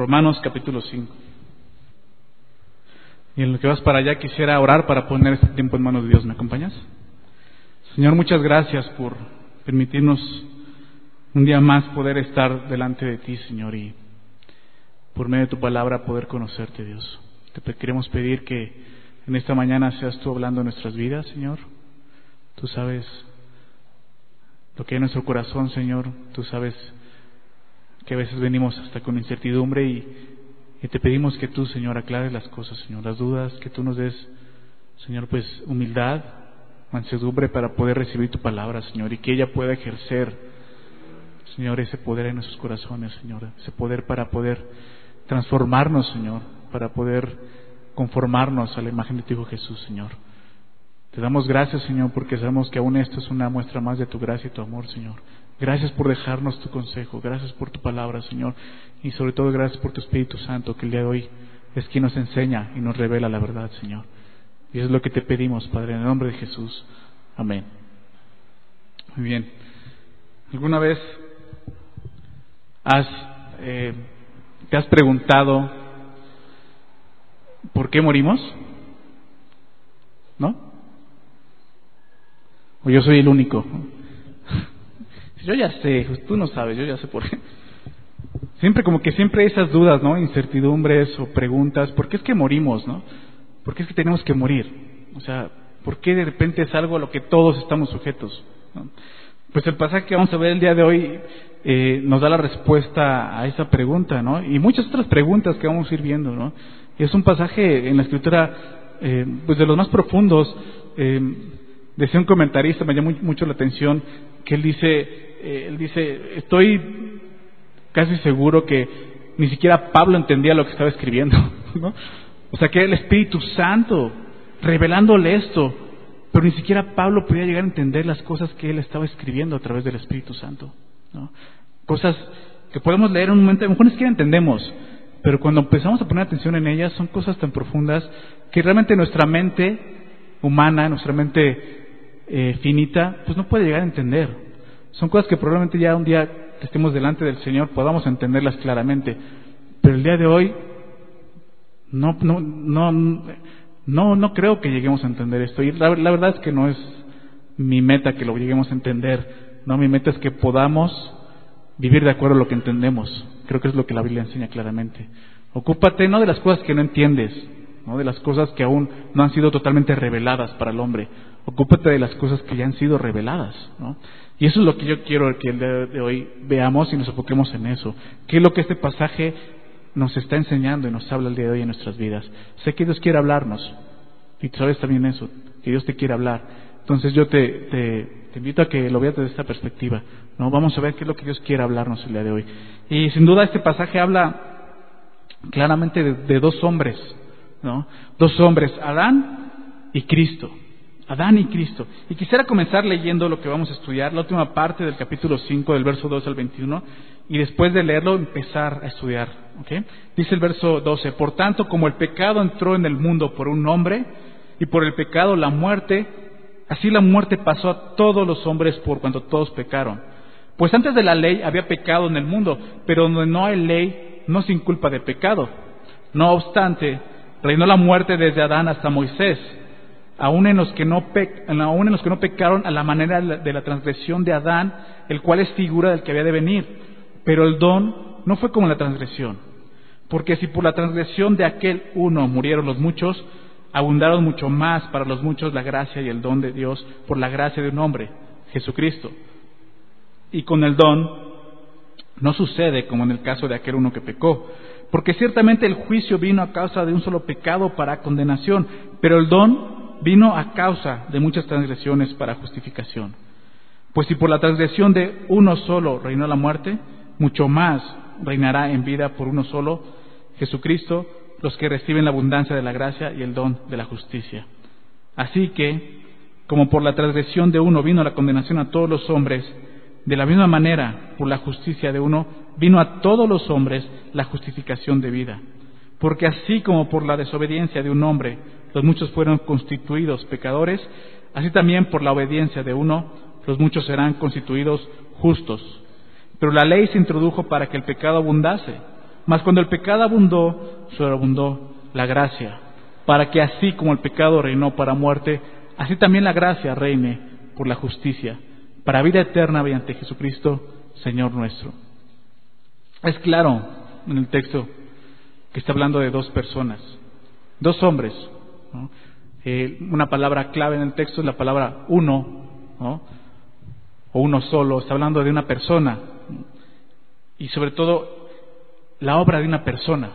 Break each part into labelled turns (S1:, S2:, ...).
S1: Romanos capítulo 5. Y en lo que vas para allá quisiera orar para poner este tiempo en manos de Dios. ¿Me acompañas? Señor, muchas gracias por permitirnos un día más poder estar delante de ti, Señor, y por medio de tu palabra poder conocerte, Dios. Te queremos pedir que en esta mañana seas tú hablando en nuestras vidas, Señor. Tú sabes lo que hay en nuestro corazón, Señor. Tú sabes que a veces venimos hasta con incertidumbre y te pedimos que tú, Señor, aclares las cosas, Señor, las dudas, que tú nos des, Señor, pues humildad, mansedumbre para poder recibir tu palabra, Señor, y que ella pueda ejercer, Señor, ese poder en nuestros corazones, Señor, ese poder para poder transformarnos, Señor, para poder conformarnos a la imagen de tu Hijo Jesús, Señor. Te damos gracias, Señor, porque sabemos que aún esto es una muestra más de tu gracia y tu amor, Señor. Gracias por dejarnos tu consejo, gracias por tu palabra, Señor, y sobre todo gracias por tu Espíritu Santo, que el día de hoy es quien nos enseña y nos revela la verdad, Señor. Y eso es lo que te pedimos, Padre, en el nombre de Jesús. Amén. Muy bien. ¿Alguna vez te has preguntado por qué morimos? ¿No? ¿O yo soy el único? Yo ya sé, tú no sabes, yo ya sé por qué. Siempre hay esas dudas, ¿no? Incertidumbres o preguntas. ¿Por qué es que morimos, no? ¿Por qué es que tenemos que morir? O sea, ¿por qué de repente es algo a lo que todos estamos sujetos, ¿no? Pues el pasaje que vamos a ver el día de hoy nos da la respuesta a esa pregunta, ¿no? Y muchas otras preguntas que vamos a ir viendo, ¿no? Y es un pasaje en la Escritura, pues de los más profundos. Decía un comentarista, me llamó mucho la atención, que él dice, estoy casi seguro que ni siquiera Pablo entendía lo que estaba escribiendo, ¿no? O sea, que era el Espíritu Santo revelándole esto, pero ni siquiera Pablo podía llegar a entender las cosas que él estaba escribiendo a través del Espíritu Santo, ¿no? Cosas que podemos leer en un momento, a lo mejor ni siquiera entendemos, pero cuando empezamos a poner atención en ellas, son cosas tan profundas que realmente nuestra mente humana, nuestra mente finita, pues no puede llegar a entender. Son cosas que probablemente ya un día que estemos delante del Señor podamos entenderlas claramente, pero el día de hoy no creo que lleguemos a entender esto. Y la verdad es que no es mi meta que lo lleguemos a entender. No, mi meta es que podamos vivir de acuerdo a lo que entendemos. Creo que es lo que la Biblia enseña claramente. Ocúpate no de las cosas que no entiendes, no de las cosas que aún no han sido totalmente reveladas para el hombre. Ocúpate de las cosas que ya han sido reveladas, ¿no? Y eso es lo que yo quiero que el día de hoy veamos y nos enfoquemos en eso. ¿Qué es lo que este pasaje nos está enseñando y nos habla el día de hoy en nuestras vidas? Sé que Dios quiere hablarnos, y tú sabes también eso, que Dios te quiere hablar. Entonces yo te invito a que lo veas desde esta perspectiva, ¿no? Vamos a ver qué es lo que Dios quiere hablarnos el día de hoy. Y sin duda este pasaje habla claramente de dos hombres, ¿no? Dos hombres, Adán y Cristo. Adán y Cristo. Y quisiera comenzar leyendo lo que vamos a estudiar, la última parte del capítulo 5, del verso 2 al 21, y después de leerlo empezar a estudiar, ¿okay? Dice el verso 12, por tanto, como el pecado entró en el mundo por un hombre, y por el pecado la muerte, así la muerte pasó a todos los hombres por cuanto todos pecaron. Pues antes de la ley había pecado en el mundo, pero donde no hay ley no se inculpa de pecado. No obstante, reinó la muerte desde Adán hasta Moisés, aún en los que no pecaron a la manera de la transgresión de Adán, el cual es figura del que había de venir. Pero el don no fue como la transgresión, porque si por la transgresión de aquel uno murieron los muchos, abundaron mucho más para los muchos la gracia y el don de Dios por la gracia de un hombre, Jesucristo. Y con el don no sucede como en el caso de aquel uno que pecó, porque ciertamente el juicio vino a causa de un solo pecado para condenación, pero el don vino a causa de muchas transgresiones para justificación. Pues si por la transgresión de uno solo reinó la muerte, mucho más reinará en vida por uno solo, Jesucristo, los que reciben la abundancia de la gracia y el don de la justicia. Así que, como por la transgresión de uno vino la condenación a todos los hombres, de la misma manera, por la justicia de uno, vino a todos los hombres la justificación de vida. Porque así como por la desobediencia de un hombre los muchos fueron constituidos pecadores, así también por la obediencia de uno los muchos serán constituidos justos. Pero la ley se introdujo para que el pecado abundase, Mas cuando el pecado abundó, sobreabundó la gracia, para que así como el pecado reinó para muerte, así también la gracia reine por la justicia, para vida eterna mediante Jesucristo, Señor nuestro. Es claro en el texto que está hablando de dos personas, dos hombres, ¿no? Una palabra clave en el texto es la palabra uno, ¿no? O uno solo. Está hablando de una persona y sobre todo la obra de una persona.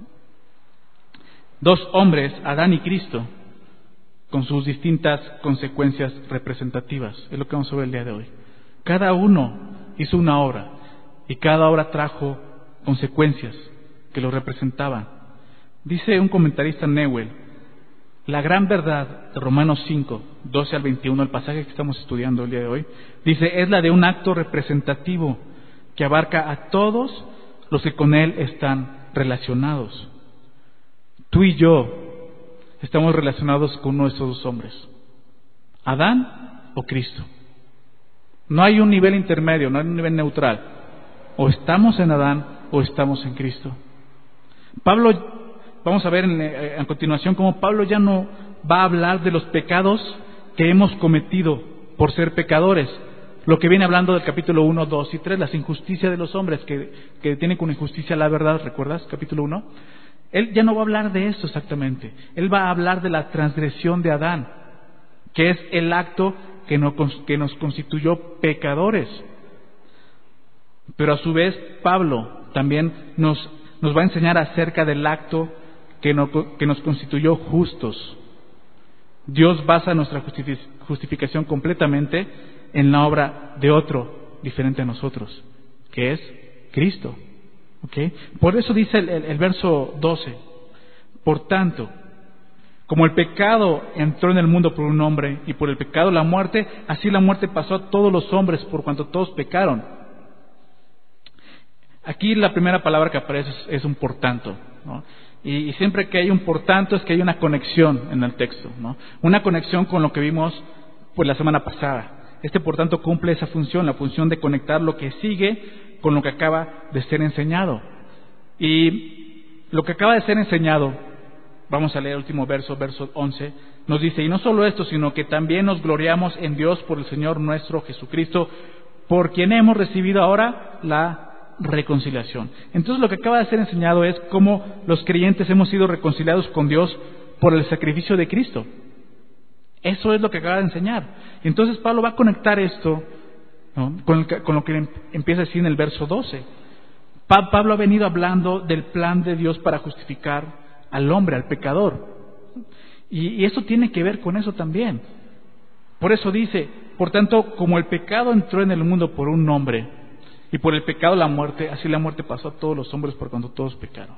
S1: Dos hombres, Adán y Cristo, con sus distintas consecuencias representativas. Es lo que vamos a ver el día de hoy. Cada uno hizo una obra y cada obra trajo consecuencias que lo representaban. Dice un comentarista, Newell, la gran verdad de Romanos 5, 12 al 21, el pasaje que estamos estudiando el día de hoy, dice, es la de un acto representativo que abarca a todos los que con él están relacionados. Tú y yo estamos relacionados con uno de esos dos hombres, Adán o Cristo. No hay un nivel intermedio, no hay un nivel neutral. O estamos en Adán o estamos en Cristo. Pablo, vamos a ver a continuación cómo Pablo ya no va a hablar de los pecados que hemos cometido por ser pecadores. Lo que viene hablando del capítulo 1, 2 y 3, las injusticias de los hombres que tienen con injusticia la verdad, ¿recuerdas? Capítulo 1. Él ya no va a hablar de esto exactamente. Él va a hablar de la transgresión de Adán, que es el acto que nos constituyó pecadores. Pero a su vez, Pablo también nos va a enseñar acerca del acto que nos constituyó justos. Dios basa nuestra justificación completamente en la obra de otro diferente a nosotros, que es Cristo. ¿Okay? Por eso dice el verso 12, por tanto, como el pecado entró en el mundo por un hombre y por el pecado la muerte, así la muerte pasó a todos los hombres por cuanto todos pecaron. Aquí la primera palabra que aparece es un por tanto, ¿no? Y siempre que hay un por tanto es que hay una conexión en el texto, ¿no? Una conexión con lo que vimos pues la semana pasada. Este por tanto cumple esa función, la función de conectar lo que sigue con lo que acaba de ser enseñado. Y lo que acaba de ser enseñado, vamos a leer el último verso 11, nos dice, y no solo esto, sino que también nos gloriamos en Dios por el Señor nuestro Jesucristo, por quien hemos recibido ahora la reconciliación. Entonces lo que acaba de ser enseñado es cómo los creyentes hemos sido reconciliados con Dios por el sacrificio de Cristo. Eso es lo que acaba de enseñar. Entonces Pablo va a conectar esto, ¿no?, con lo que empieza a decir en el verso 12. Pablo ha venido hablando del plan de Dios para justificar al hombre, al pecador. Y eso tiene que ver con eso también. Por eso dice, por tanto, como el pecado entró en el mundo por un hombre, y por el pecado la muerte, así la muerte pasó a todos los hombres por cuanto todos pecaron.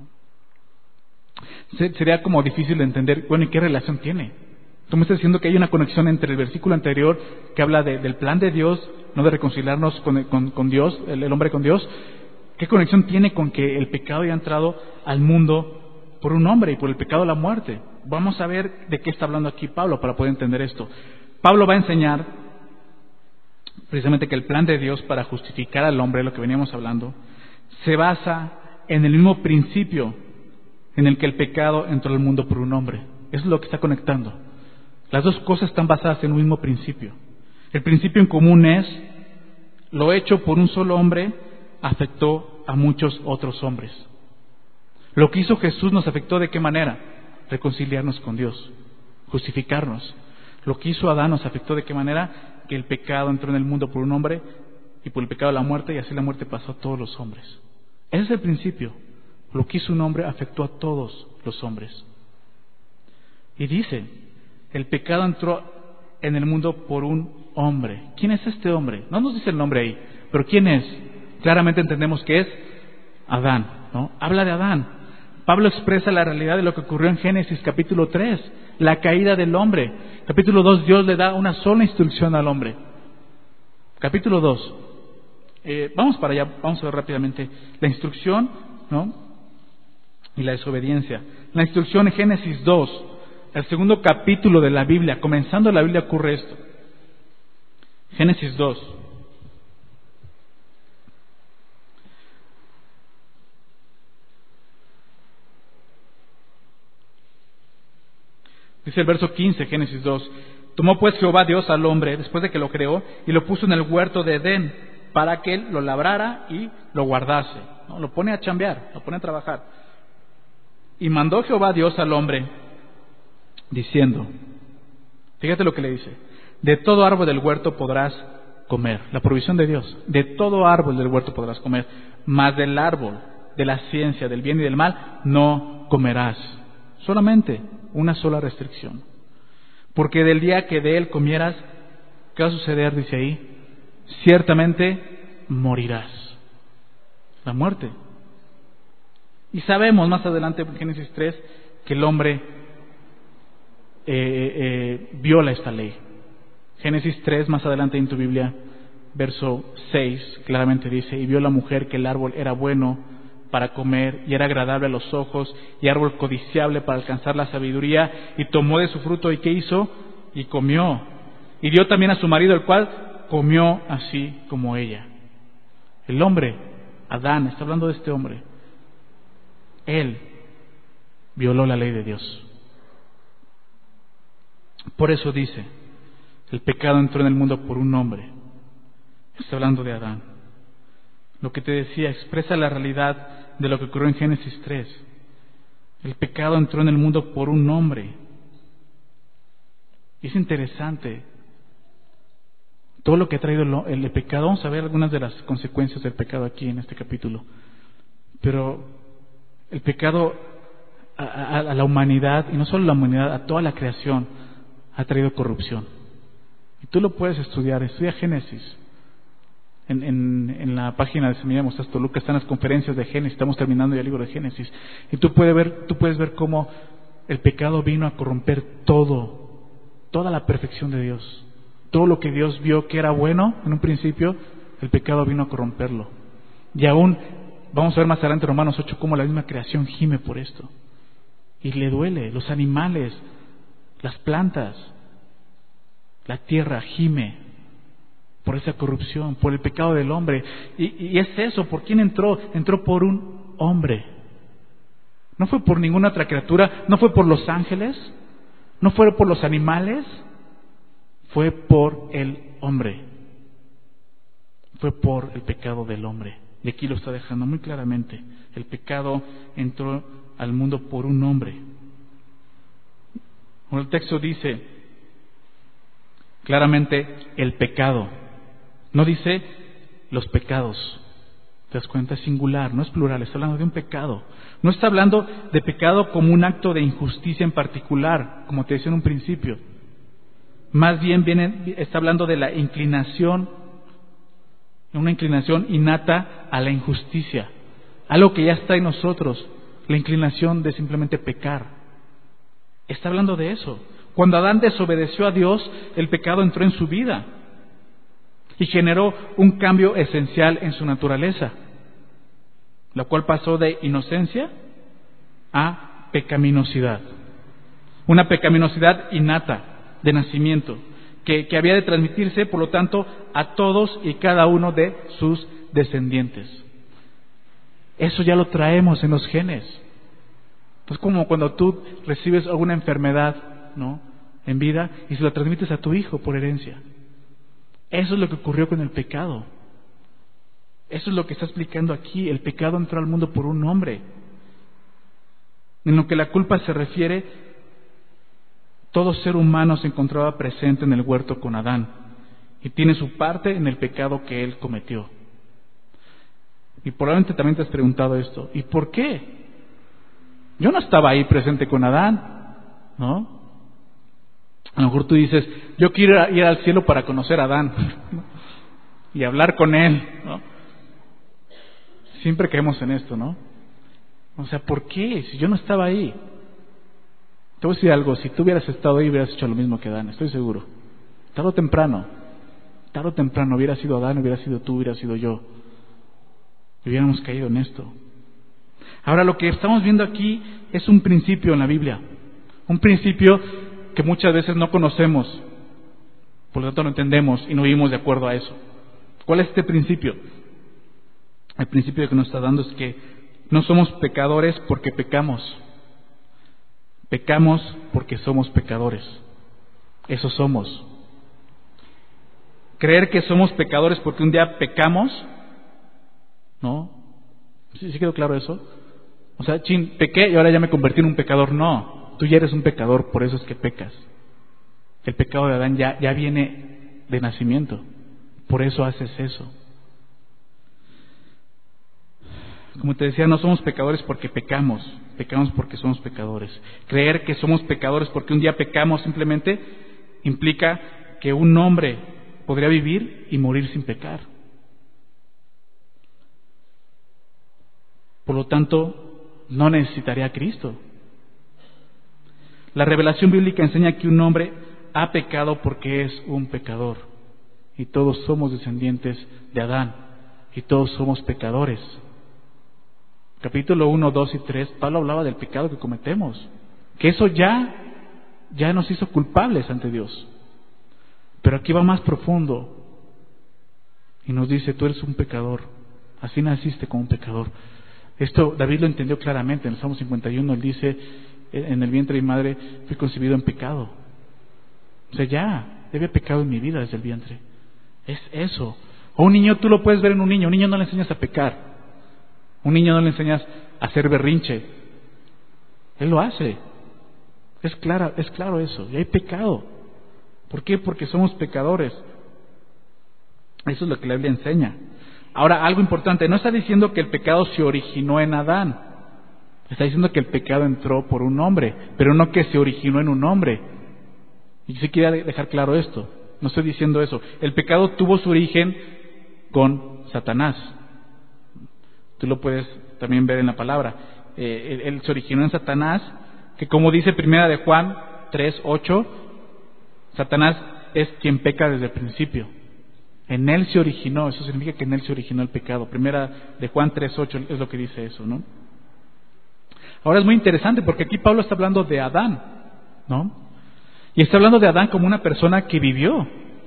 S1: Sería como difícil de entender, bueno, ¿y qué relación tiene? Tú me estás diciendo que hay una conexión entre el versículo anterior que habla del plan de Dios, no de reconciliarnos con Dios, el hombre con Dios. ¿Qué conexión tiene con que el pecado haya entrado al mundo por un hombre y por el pecado la muerte? Vamos a ver de qué está hablando aquí Pablo para poder entender esto. Pablo va a enseñar precisamente que el plan de Dios para justificar al hombre, lo que veníamos hablando, se basa en el mismo principio en el que el pecado entró al mundo por un hombre. Eso es lo que está conectando. Las dos cosas están basadas en un mismo principio. El principio en común es, lo hecho por un solo hombre afectó a muchos otros hombres. Lo que hizo Jesús nos afectó ¿de qué manera? Reconciliarnos con Dios, justificarnos. Lo que hizo Adán nos afectó ¿de qué manera? Que el pecado entró en el mundo por un hombre y por el pecado la muerte, y así la muerte pasó a todos los hombres. Ese es el principio. Lo que hizo un hombre afectó a todos los hombres. Y dice, el pecado entró en el mundo por un hombre. ¿Quién es este hombre? No nos dice el nombre ahí, pero ¿quién es? Claramente entendemos que es Adán, ¿no? Habla de Adán. Pablo expresa la realidad de lo que ocurrió en Génesis capítulo 3, la caída del hombre. Capítulo 2, Dios le da una sola instrucción al hombre. Capítulo 2. Vamos para allá, vamos a ver rápidamente la instrucción, ¿no?, y la desobediencia. La instrucción en Génesis 2, el segundo capítulo de la Biblia, comenzando la Biblia ocurre esto. Génesis 2. Dice el verso 15, Génesis 2. Tomó pues Jehová Dios al hombre, después de que lo creó, y lo puso en el huerto de Edén, para que él lo labrara y lo guardase, ¿no? Lo pone a chambear, lo pone a trabajar. Y mandó Jehová Dios al hombre, diciendo, fíjate lo que le dice, de todo árbol del huerto podrás comer, la provisión de Dios, de todo árbol del huerto podrás comer, mas del árbol de la ciencia del bien y del mal no comerás. Solamente una sola restricción. Porque del día que de él comieras, ¿qué va a suceder? Dice ahí, ciertamente morirás. La muerte. Y sabemos más adelante en Génesis 3 que el hombre viola esta ley. Génesis 3, más adelante en tu Biblia, verso 6, claramente dice, y vio la mujer que el árbol era bueno para comer, y era agradable a los ojos, y árbol codiciable para alcanzar la sabiduría, y tomó de su fruto, ¿y qué hizo? Y comió. Y dio también a su marido, el cual comió así como ella. El hombre, Adán, está hablando de este hombre, él violó la ley de Dios. Por eso dice, el pecado entró en el mundo por un hombre. Está hablando de Adán. Lo que te decía expresa la realidad de lo que ocurrió en Génesis 3. El pecado entró en el mundo por un hombre. Y es interesante todo lo que ha traído el pecado. Vamos a ver algunas de las consecuencias del pecado aquí en este capítulo. Pero el pecado a la humanidad, y no solo a la humanidad, a toda la creación, ha traído corrupción. Y tú lo puedes estudiar, estudia Génesis. En la página de Semilla Mostaz Toluca están las conferencias de Génesis, estamos terminando ya el libro de Génesis. Y tú puedes ver cómo el pecado vino a corromper toda la perfección de Dios. Todo lo que Dios vio que era bueno en un principio, el pecado vino a corromperlo. Y aún, vamos a ver más adelante en Romanos 8, cómo la misma creación gime por esto. Y le duele, los animales, las plantas, la tierra gime por esa corrupción, por el pecado del hombre. Y es eso, ¿por quién entró? Entró por un hombre. No fue por ninguna otra criatura, no fue por los ángeles, no fue por los animales, fue por el hombre. Fue por el pecado del hombre. Y aquí lo está dejando muy claramente. El pecado entró al mundo por un hombre. Bueno, el texto dice claramente el pecado. No dice los pecados. ¿Te das cuenta? Es singular, no es plural, está hablando de un pecado. No está hablando de pecado como un acto de injusticia en particular, como te decía en un principio. Más bien está hablando de la inclinación, una inclinación innata a la injusticia. Algo que ya está en nosotros, la inclinación de simplemente pecar. Está hablando de eso. Cuando Adán desobedeció a Dios, el pecado entró en su vida y generó un cambio esencial en su naturaleza, la cual pasó de inocencia a pecaminosidad. Una pecaminosidad innata, de nacimiento, que había de transmitirse, por lo tanto, a todos y cada uno de sus descendientes. Eso ya lo traemos en los genes. Es como cuando tú recibes alguna enfermedad, ¿no?, en vida, y se la transmites a tu hijo por herencia. Eso es lo que ocurrió con el pecado. Eso es lo que está explicando aquí. El pecado entró al mundo por un hombre. En lo que la culpa se refiere, todo ser humano se encontraba presente en el huerto con Adán y tiene su parte en el pecado que él cometió. Y probablemente también te has preguntado esto: ¿y por qué? Yo no estaba ahí presente con Adán, ¿no? A lo mejor tú dices: yo quiero ir al cielo para conocer a Adán, ¿no?, y hablar con él, ¿no? Siempre caemos en esto, ¿no? O sea, ¿por qué? Si yo no estaba ahí. Te voy a decir algo: si tú hubieras estado ahí, hubieras hecho lo mismo que Adán, estoy seguro. Tarde o temprano hubiera sido Adán, hubiera sido tú, hubiera sido yo. Y hubiéramos caído en esto. Ahora, lo que estamos viendo aquí es un principio en la Biblia. Un principio que muchas veces no conocemos, por lo tanto no entendemos y no vivimos de acuerdo a eso. ¿Cuál es este principio? El principio que nos está dando es que no somos pecadores porque pecamos. Pecamos porque somos pecadores. Eso somos. Creer que somos pecadores porque un día pecamos, ¿no? ¿Sí quedó claro eso? O sea, pequé y ahora ya me convertí en un pecador. No, tú ya eres un pecador, por eso es que pecas. El pecado de Adán ya viene de nacimiento, por eso haces eso. Como te decía, no somos pecadores porque pecamos porque somos pecadores. Creer que somos pecadores porque un día pecamos simplemente implica que un hombre podría vivir y morir sin pecar. Por lo tanto, no necesitaría a Cristo. La revelación bíblica enseña que un hombre ha pecado porque es un pecador. Y todos somos descendientes de Adán. Y todos somos pecadores. Capítulo 1, 2 y 3, Pablo hablaba del pecado que cometemos. Que eso ya nos hizo culpables ante Dios. Pero aquí va más profundo. Y nos dice, tú eres un pecador. Así naciste como un pecador. Esto David lo entendió claramente. En el Salmo 51 él dice, en el vientre de mi madre fui concebido en pecado. O sea, ya había pecado en mi vida desde el vientre. Es eso. O un niño, tú lo puedes ver en un niño no le enseñas a pecar. Un niño no le enseñas a hacer berrinche. Él lo hace. Es claro eso. Y hay pecado. ¿Por qué? Porque somos pecadores. Eso es lo que la Biblia enseña. Ahora, algo importante. No está diciendo que el pecado se originó en Adán. Está diciendo que el pecado entró por un hombre, pero no que se originó en un hombre. Y yo sí quería dejar claro esto. No estoy diciendo eso. El pecado tuvo su origen con Satanás. Tú lo puedes también ver en la palabra. Él se originó en Satanás, que como dice primera de Juan 3:8, Satanás es quien peca desde el principio. En él se originó, eso significa que en él se originó el pecado. Primera de Juan 3:8 es lo que dice eso, ¿no? Ahora es muy interesante porque aquí Pablo está hablando de Adán, ¿no? Y está hablando de Adán como una persona que vivió.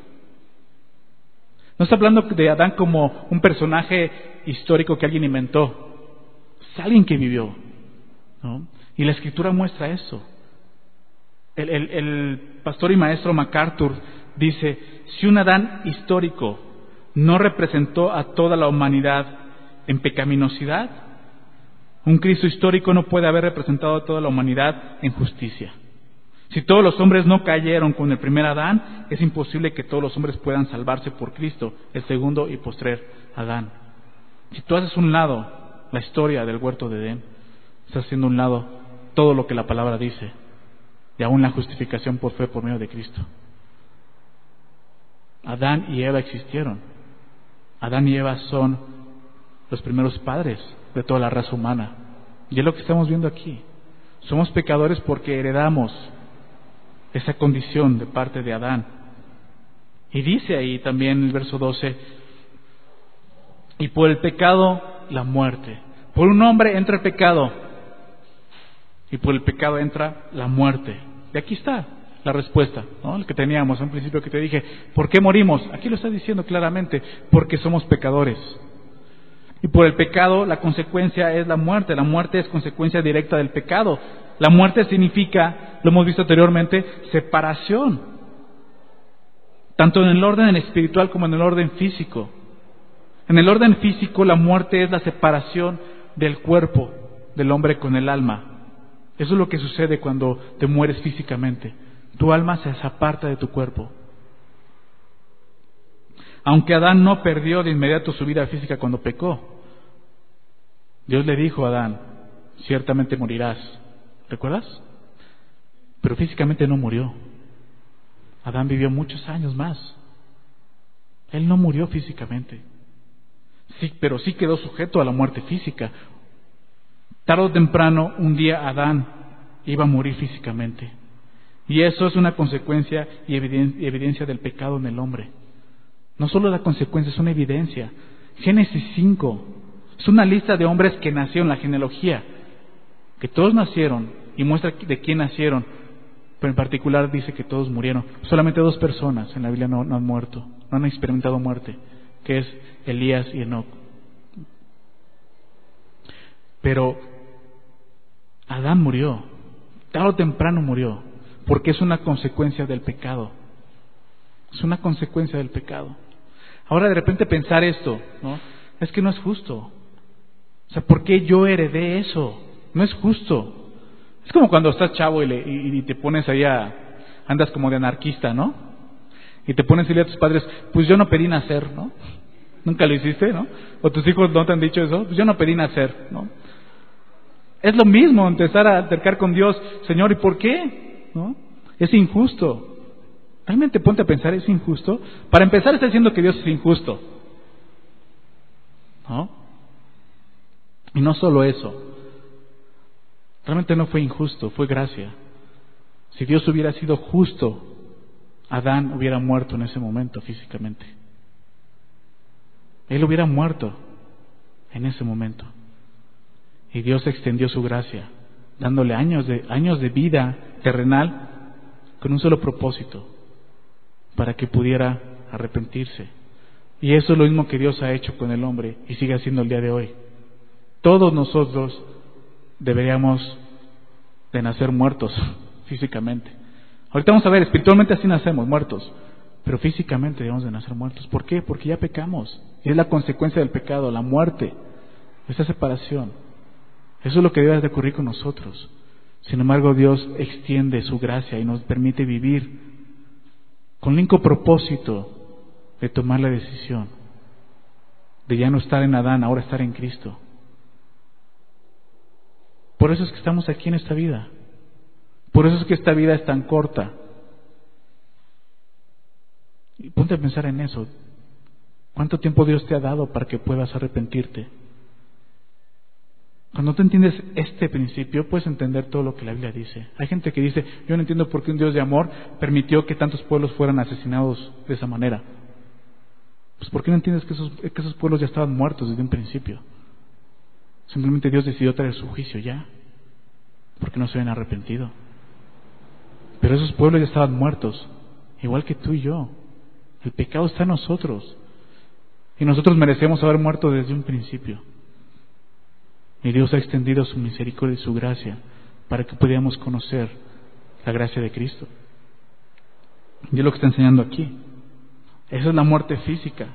S1: No está hablando de Adán como un personaje histórico que alguien inventó. Es alguien que vivió, ¿no? Y la Escritura muestra eso. El pastor y maestro MacArthur dice, si un Adán histórico no representó a toda la humanidad en pecaminosidad, un Cristo histórico no puede haber representado a toda la humanidad en justicia. Si todos los hombres no cayeron con el primer Adán, es imposible que todos los hombres puedan salvarse por Cristo, el segundo y postrer Adán. Si tú haces un lado la historia del huerto de Edén, estás haciendo un lado todo lo que la palabra dice, y aún la justificación por fe por medio de Cristo. Adán y Eva existieron. Adán y Eva son los primeros padres de toda la raza humana. Y es lo que estamos viendo aquí. Somos pecadores porque heredamos esa condición de parte de Adán. Y dice ahí también en el verso 12, y por el pecado la muerte. Por un hombre entra el pecado, y por el pecado entra la muerte. Y aquí está la respuesta, ¿no? El que teníamos en un principio que te dije, ¿por qué morimos? Aquí lo está diciendo claramente, porque somos pecadores. Y por el pecado la consecuencia es la muerte. La muerte es consecuencia directa del pecado. La muerte significa, lo hemos visto anteriormente, separación. Tanto en el orden espiritual como en el orden físico. En el orden físico la muerte es la separación del cuerpo del hombre con el alma. Eso es lo que sucede cuando te mueres físicamente. Tu alma se aparta de tu cuerpo. Aunque Adán no perdió de inmediato su vida física cuando pecó, Dios le dijo a Adán, ciertamente morirás. ¿Recuerdas? Pero físicamente no murió. Adán vivió muchos años más. Él no murió físicamente. Sí, pero sí quedó sujeto a la muerte física. Tarde o temprano, un día Adán iba a morir físicamente. Y eso es una consecuencia y evidencia del pecado en el hombre. No solo la consecuencia, es una evidencia. Génesis 5 es una lista de hombres que nacieron, la genealogía, que todos nacieron y muestra de quién nacieron, pero en particular dice que todos murieron. Solamente 2 personas en la Biblia no han muerto, no han experimentado muerte, que es Elías y Enoc. Pero Adán murió Tarde o temprano murió, porque es una consecuencia del pecado. Es una consecuencia del pecado. Ahora de repente pensar esto, ¿no? Es que no es justo. O sea, ¿por qué yo heredé eso? No es justo. Es como cuando estás chavo y te pones ahí andas como de anarquista, ¿no? Y te pones a decirle a tus padres, pues yo no pedí nacer, ¿no? Nunca lo hiciste, ¿no? O tus hijos no te han dicho eso, pues yo no pedí nacer, ¿no? Es lo mismo empezar a acercar con Dios, Señor, ¿y por qué? ¿No? Es injusto. Realmente ponte a pensar, ¿es injusto? Para empezar está diciendo que Dios es injusto, ¿no? Y no solo eso, realmente no fue injusto, fue gracia. Si Dios hubiera sido justo, Adán hubiera muerto en ese momento físicamente. Él hubiera muerto en ese momento. Y Dios extendió su gracia, dándole años de vida terrenal con un solo propósito, para que pudiera arrepentirse. Y eso es lo mismo que Dios ha hecho con el hombre y sigue haciendo el día de hoy. Todos nosotros deberíamos de nacer muertos físicamente. Ahorita vamos a ver, espiritualmente así nacemos, muertos, pero físicamente debemos de nacer muertos. ¿Por qué? Porque ya pecamos. Y es la consecuencia del pecado, la muerte, esa separación. Eso es lo que debe de ocurrir con nosotros. Sin embargo, Dios extiende su gracia y nos permite vivir con el único propósito de tomar la decisión de ya no estar en Adán, ahora estar en Cristo. Por eso es que estamos aquí en esta vida. Por eso es que esta vida es tan corta. Y ponte a pensar en eso. ¿Cuánto tiempo Dios te ha dado para que puedas arrepentirte? Cuando tú entiendes este principio, puedes entender todo lo que la Biblia dice. Hay gente que dice, yo no entiendo por qué un Dios de amor permitió que tantos pueblos fueran asesinados de esa manera. Pues ¿por qué no entiendes que esos pueblos ya estaban muertos desde un principio? Simplemente Dios decidió traer su juicio ya, porque no se habían arrepentido. Pero esos pueblos ya estaban muertos, igual que tú y yo. El pecado está en nosotros. Y nosotros merecemos haber muerto desde un principio. Y Dios ha extendido su misericordia y su gracia para que pudiéramos conocer la gracia de Cristo. Y es lo que está enseñando aquí. Esa es la muerte física.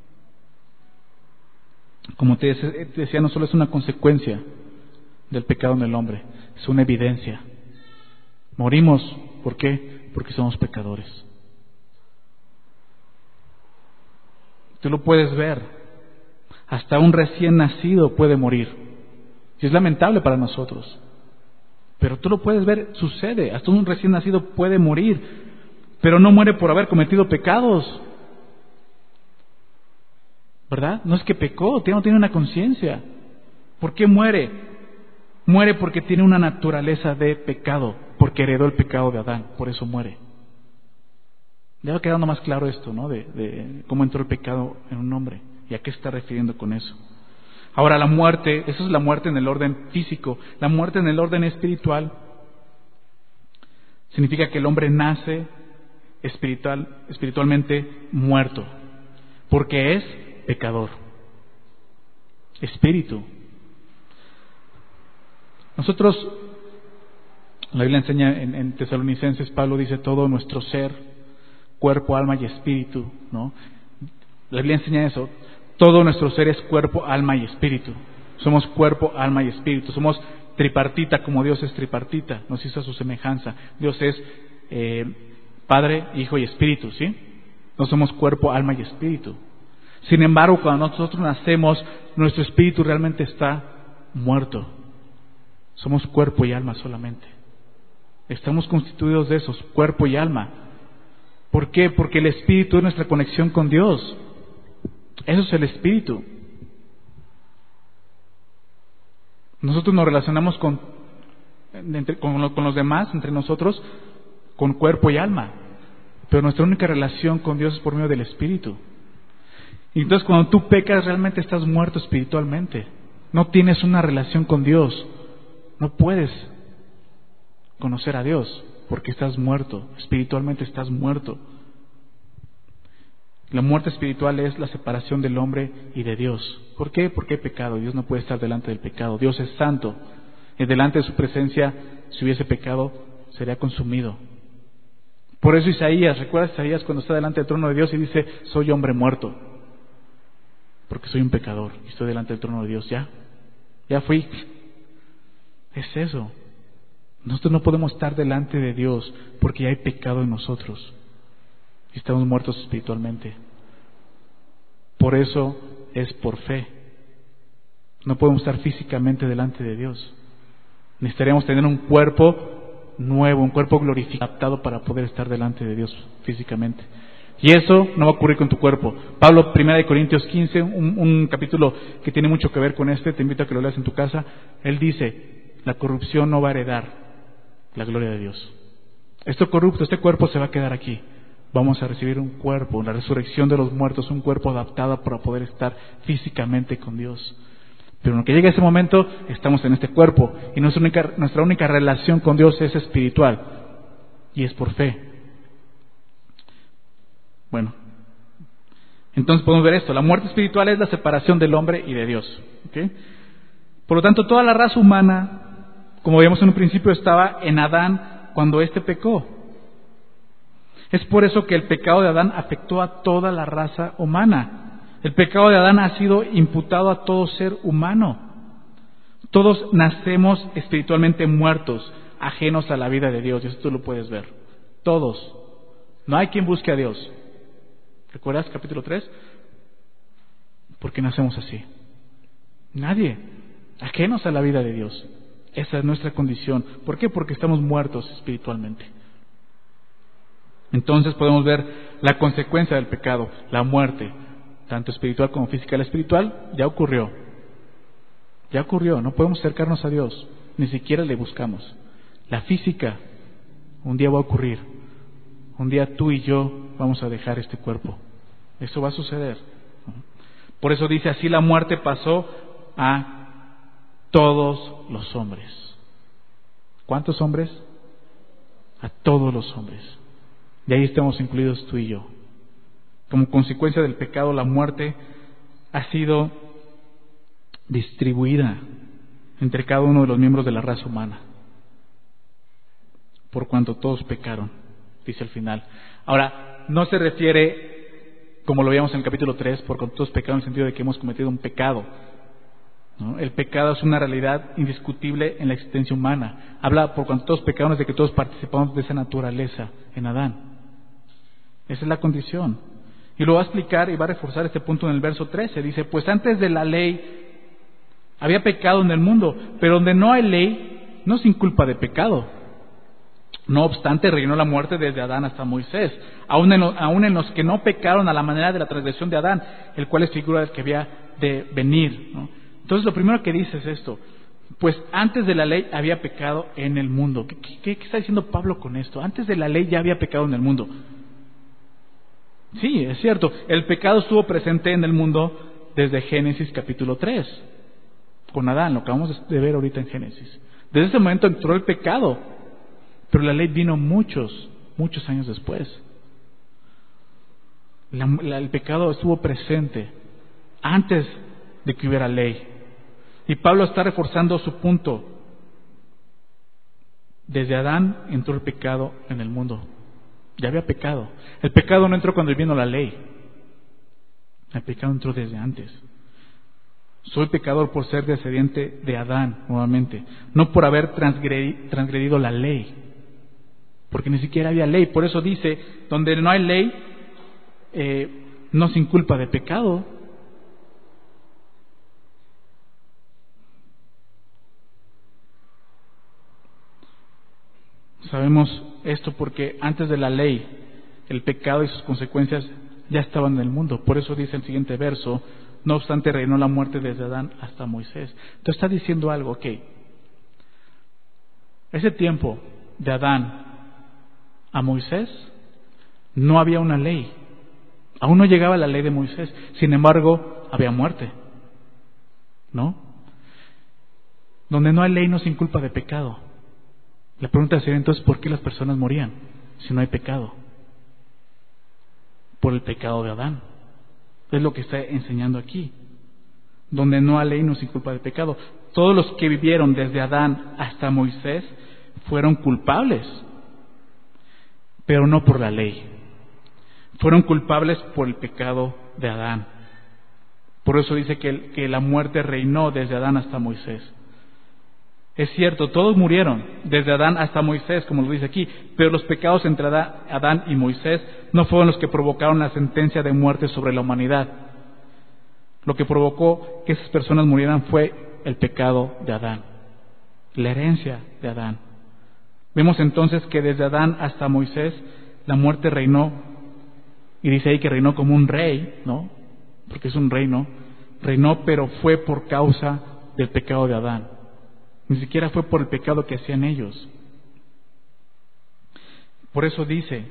S1: Como te decía, no solo es una consecuencia del pecado en el hombre, es una evidencia. Morimos, ¿por qué? Porque somos pecadores. Tú lo puedes ver. Hasta un recién nacido puede morir. Y es lamentable para nosotros. Pero tú lo puedes ver, sucede. Hasta un recién nacido puede morir. Pero no muere por haber cometido pecados. ¿Verdad? No es que pecó, no tiene una conciencia. ¿Por qué muere? Muere porque tiene una naturaleza de pecado, porque heredó el pecado de Adán, por eso muere. Le va quedando más claro esto, ¿no? De cómo entró el pecado en un hombre y a qué se está refiriendo con eso. Ahora la muerte, eso es la muerte en el orden físico. La muerte en el orden espiritual significa que el hombre nace espiritualmente muerto, porque es pecador. Espíritu. Nosotros, la Biblia enseña en Tesalonicenses, Pablo dice todo nuestro ser, cuerpo, alma y espíritu, ¿no? La Biblia enseña eso. Todo nuestro ser es cuerpo, alma y espíritu. Somos cuerpo, alma y espíritu. Somos tripartita como Dios es tripartita. Nos hizo a su semejanza. Dios es Padre, Hijo y Espíritu, ¿sí? No somos cuerpo, alma y espíritu. Sin embargo, cuando nosotros nacemos, nuestro espíritu realmente está muerto. Somos cuerpo y alma solamente. Estamos constituidos de esos, cuerpo y alma. ¿Por qué? Porque el espíritu es nuestra conexión con Dios. Eso es el espíritu. Nosotros nos relacionamos con los demás, entre nosotros, con cuerpo y alma. Pero nuestra única relación con Dios es por medio del espíritu. Y entonces cuando tú pecas realmente estás muerto espiritualmente. No tienes una relación con Dios. No puedes conocer a Dios porque estás muerto. Espiritualmente estás muerto. La muerte espiritual es la separación del hombre y de Dios. ¿Por qué? Porque hay pecado. Dios no puede estar delante del pecado. Dios es santo. Y delante de su presencia si hubiese pecado, sería consumido. Por eso Isaías, ¿recuerdas Isaías cuando está delante del trono de Dios y dice, soy hombre muerto? Porque soy un pecador y estoy delante del trono de Dios. Ya fui. Es eso. Nosotros no podemos estar delante de Dios porque ya hay pecado en nosotros y estamos muertos espiritualmente. Por eso es por fe. No podemos estar físicamente delante de Dios. Necesitaríamos tener un cuerpo nuevo, un cuerpo glorificado, adaptado para poder estar delante de Dios físicamente. Y eso no va a ocurrir con tu cuerpo. Pablo, 1 Corintios 15, un capítulo que tiene mucho que ver con te invito a que lo leas en tu casa. Él dice, la corrupción no va a heredar la gloria de Dios. Esto corrupto, este cuerpo se va a quedar aquí. Vamos a recibir un cuerpo, la resurrección de los muertos, un cuerpo adaptado para poder estar físicamente con Dios. Pero en que llegue ese momento, estamos en este cuerpo y nuestra única relación con Dios es espiritual y es por fe. Bueno, entonces podemos ver esto. La muerte espiritual es la separación del hombre y de Dios. ¿Okay? Por lo tanto, toda la raza humana, como veíamos en un principio, estaba en Adán cuando éste pecó. Es por eso que el pecado de Adán afectó a toda la raza humana. El pecado de Adán ha sido imputado a todo ser humano. Todos nacemos espiritualmente muertos, ajenos a la vida de Dios. Y eso tú lo puedes ver. Todos. No hay quien busque a Dios. ¿Recuerdas capítulo 3? ¿Por qué nacemos así? Nadie. Ajenos a la vida de Dios. Esa es nuestra condición. ¿Por qué? Porque estamos muertos espiritualmente. Entonces podemos ver la consecuencia del pecado, la muerte, tanto espiritual como física. La espiritual ya ocurrió. Ya ocurrió. No podemos acercarnos a Dios. Ni siquiera le buscamos. La física, un día va a ocurrir. Un día tú y yo vamos a dejar este cuerpo. Eso va a suceder. Por eso dice, así la muerte pasó a todos los hombres. ¿Cuántos hombres? A todos los hombres. Y ahí estamos incluidos tú y yo. Como consecuencia del pecado, la muerte ha sido distribuida entre cada uno de los miembros de la raza humana. Por cuanto todos pecaron, dice al final. Ahora, no se refiere, como lo veíamos en el capítulo 3, por cuanto todos pecaron en el sentido de que hemos cometido un pecado. ¿No? El pecado es una realidad indiscutible en la existencia humana. Habla por cuanto todos pecaron, es de que todos participamos de esa naturaleza en Adán. Esa es la condición. Y lo va a explicar y va a reforzar este punto en el verso 13. Dice, pues antes de la ley había pecado en el mundo, pero donde no hay ley, no sin culpa de pecado. No obstante, reinó la muerte desde Adán hasta Moisés, aún en los que no pecaron a la manera de la transgresión de Adán, el cual es figura del que había de venir, ¿no? Entonces lo primero que dice es esto, pues antes de la ley había pecado en el mundo. ¿Qué está diciendo Pablo con esto? Antes de la ley ya había pecado en el mundo. Sí, es cierto, el pecado estuvo presente en el mundo desde Génesis capítulo 3, con Adán, lo que vamos de ver ahorita en Génesis. Desde ese momento entró el pecado, pero la ley vino muchos años después. El pecado estuvo presente antes de que hubiera ley. Y Pablo está reforzando su punto. Desde Adán entró el pecado en el mundo. Ya había pecado. El pecado no entró cuando vino la ley. El pecado entró desde antes. Soy pecador por ser descendiente de Adán, nuevamente. No por haber transgredido la ley. Porque ni siquiera había ley. Por eso dice, donde no hay ley, no sin culpa de pecado. Sabemos esto porque antes de la ley, el pecado y sus consecuencias ya estaban en el mundo. Por eso dice el siguiente verso, no obstante reinó la muerte desde Adán hasta Moisés. Entonces está diciendo algo, ese tiempo de Adán a Moisés no había una ley. Aún no llegaba la ley de Moisés. Sin embargo, había muerte. ¿No? Donde no hay ley no sin culpa de pecado. La pregunta sería entonces, ¿por qué las personas morían si no hay pecado? Por el pecado de Adán. Es lo que está enseñando aquí. Donde no hay ley no sin culpa de pecado. Todos los que vivieron desde Adán hasta Moisés fueron culpables, pero no por la ley. Fueron culpables por el pecado de Adán. Por eso dice que la muerte reinó desde Adán hasta Moisés. Es cierto, todos murieron, desde Adán hasta Moisés, como lo dice aquí, pero los pecados entre Adán y Moisés no fueron los que provocaron la sentencia de muerte sobre la humanidad. Lo que provocó que esas personas murieran fue el pecado de Adán, la herencia de Adán. Vemos entonces que desde Adán hasta Moisés la muerte reinó, y dice ahí que reinó como un rey, ¿no? Porque es un reino, reinó, pero fue por causa del pecado de Adán. Ni siquiera fue por el pecado que hacían ellos. Por eso dice,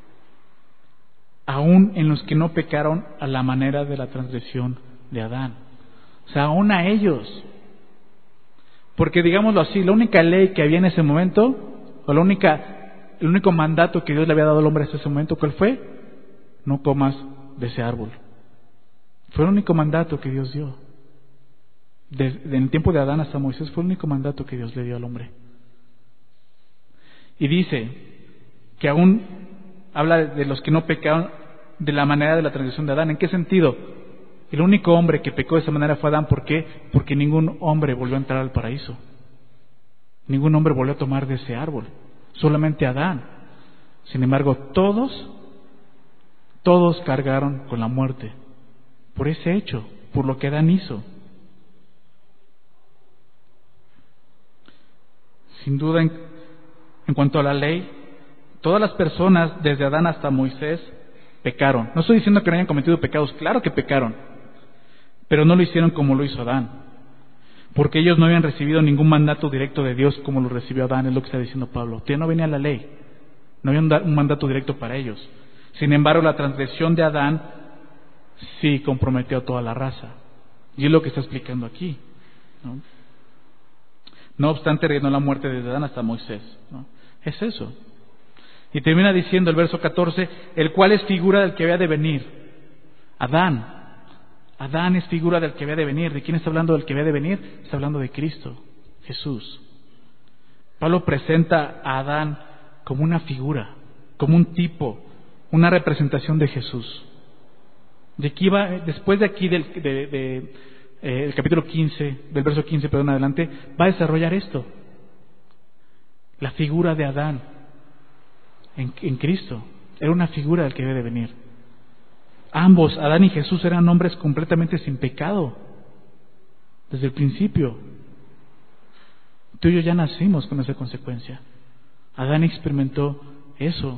S1: aún en los que no pecaron a la manera de la transgresión de Adán. O sea, aún a ellos. Porque digámoslo así, la única ley que había en ese momento, o el único mandato que Dios le había dado al hombre hasta ese momento, ¿cuál fue? No comas de ese árbol. Fue el único mandato que Dios dio. Desde el tiempo de Adán hasta Moisés fue el único mandato que Dios le dio al hombre. Y dice que aún habla de los que no pecaron de la manera de la transgresión de Adán. ¿En qué sentido? El único hombre que pecó de esa manera fue Adán. ¿Por qué? Porque ningún hombre volvió a entrar al paraíso. Ningún hombre volvió a tomar de ese árbol. Solamente Adán. Sin embargo, todos cargaron con la muerte. Por ese hecho, por lo que Adán hizo. Sin duda, en cuanto a la ley, todas las personas, desde Adán hasta Moisés, pecaron. No estoy diciendo que no hayan cometido pecados, claro que pecaron, pero no lo hicieron como lo hizo Adán, porque ellos no habían recibido ningún mandato directo de Dios como lo recibió Adán, es lo que está diciendo Pablo. Ya no venía la ley, no había un mandato directo para ellos. Sin embargo, la transgresión de Adán sí comprometió a toda la raza, y es lo que está explicando aquí, ¿no? No obstante, reinó la muerte desde Adán hasta Moisés, ¿no? Es eso. Y termina diciendo el verso 14, el cual es figura del que había de venir. Adán es figura del que había de venir. ¿De quién está hablando del que había de venir? Está hablando de Cristo, Jesús. Pablo presenta a Adán como una figura, como un tipo, una representación de Jesús. De aquí va, después de aquí el capítulo 15, del verso 15, en adelante, va a desarrollar esto. La figura de Adán en Cristo. Era una figura del que debe de venir. Ambos, Adán y Jesús, eran hombres completamente sin pecado. Desde el principio. Tú y yo ya nacimos con esa consecuencia. Adán experimentó eso.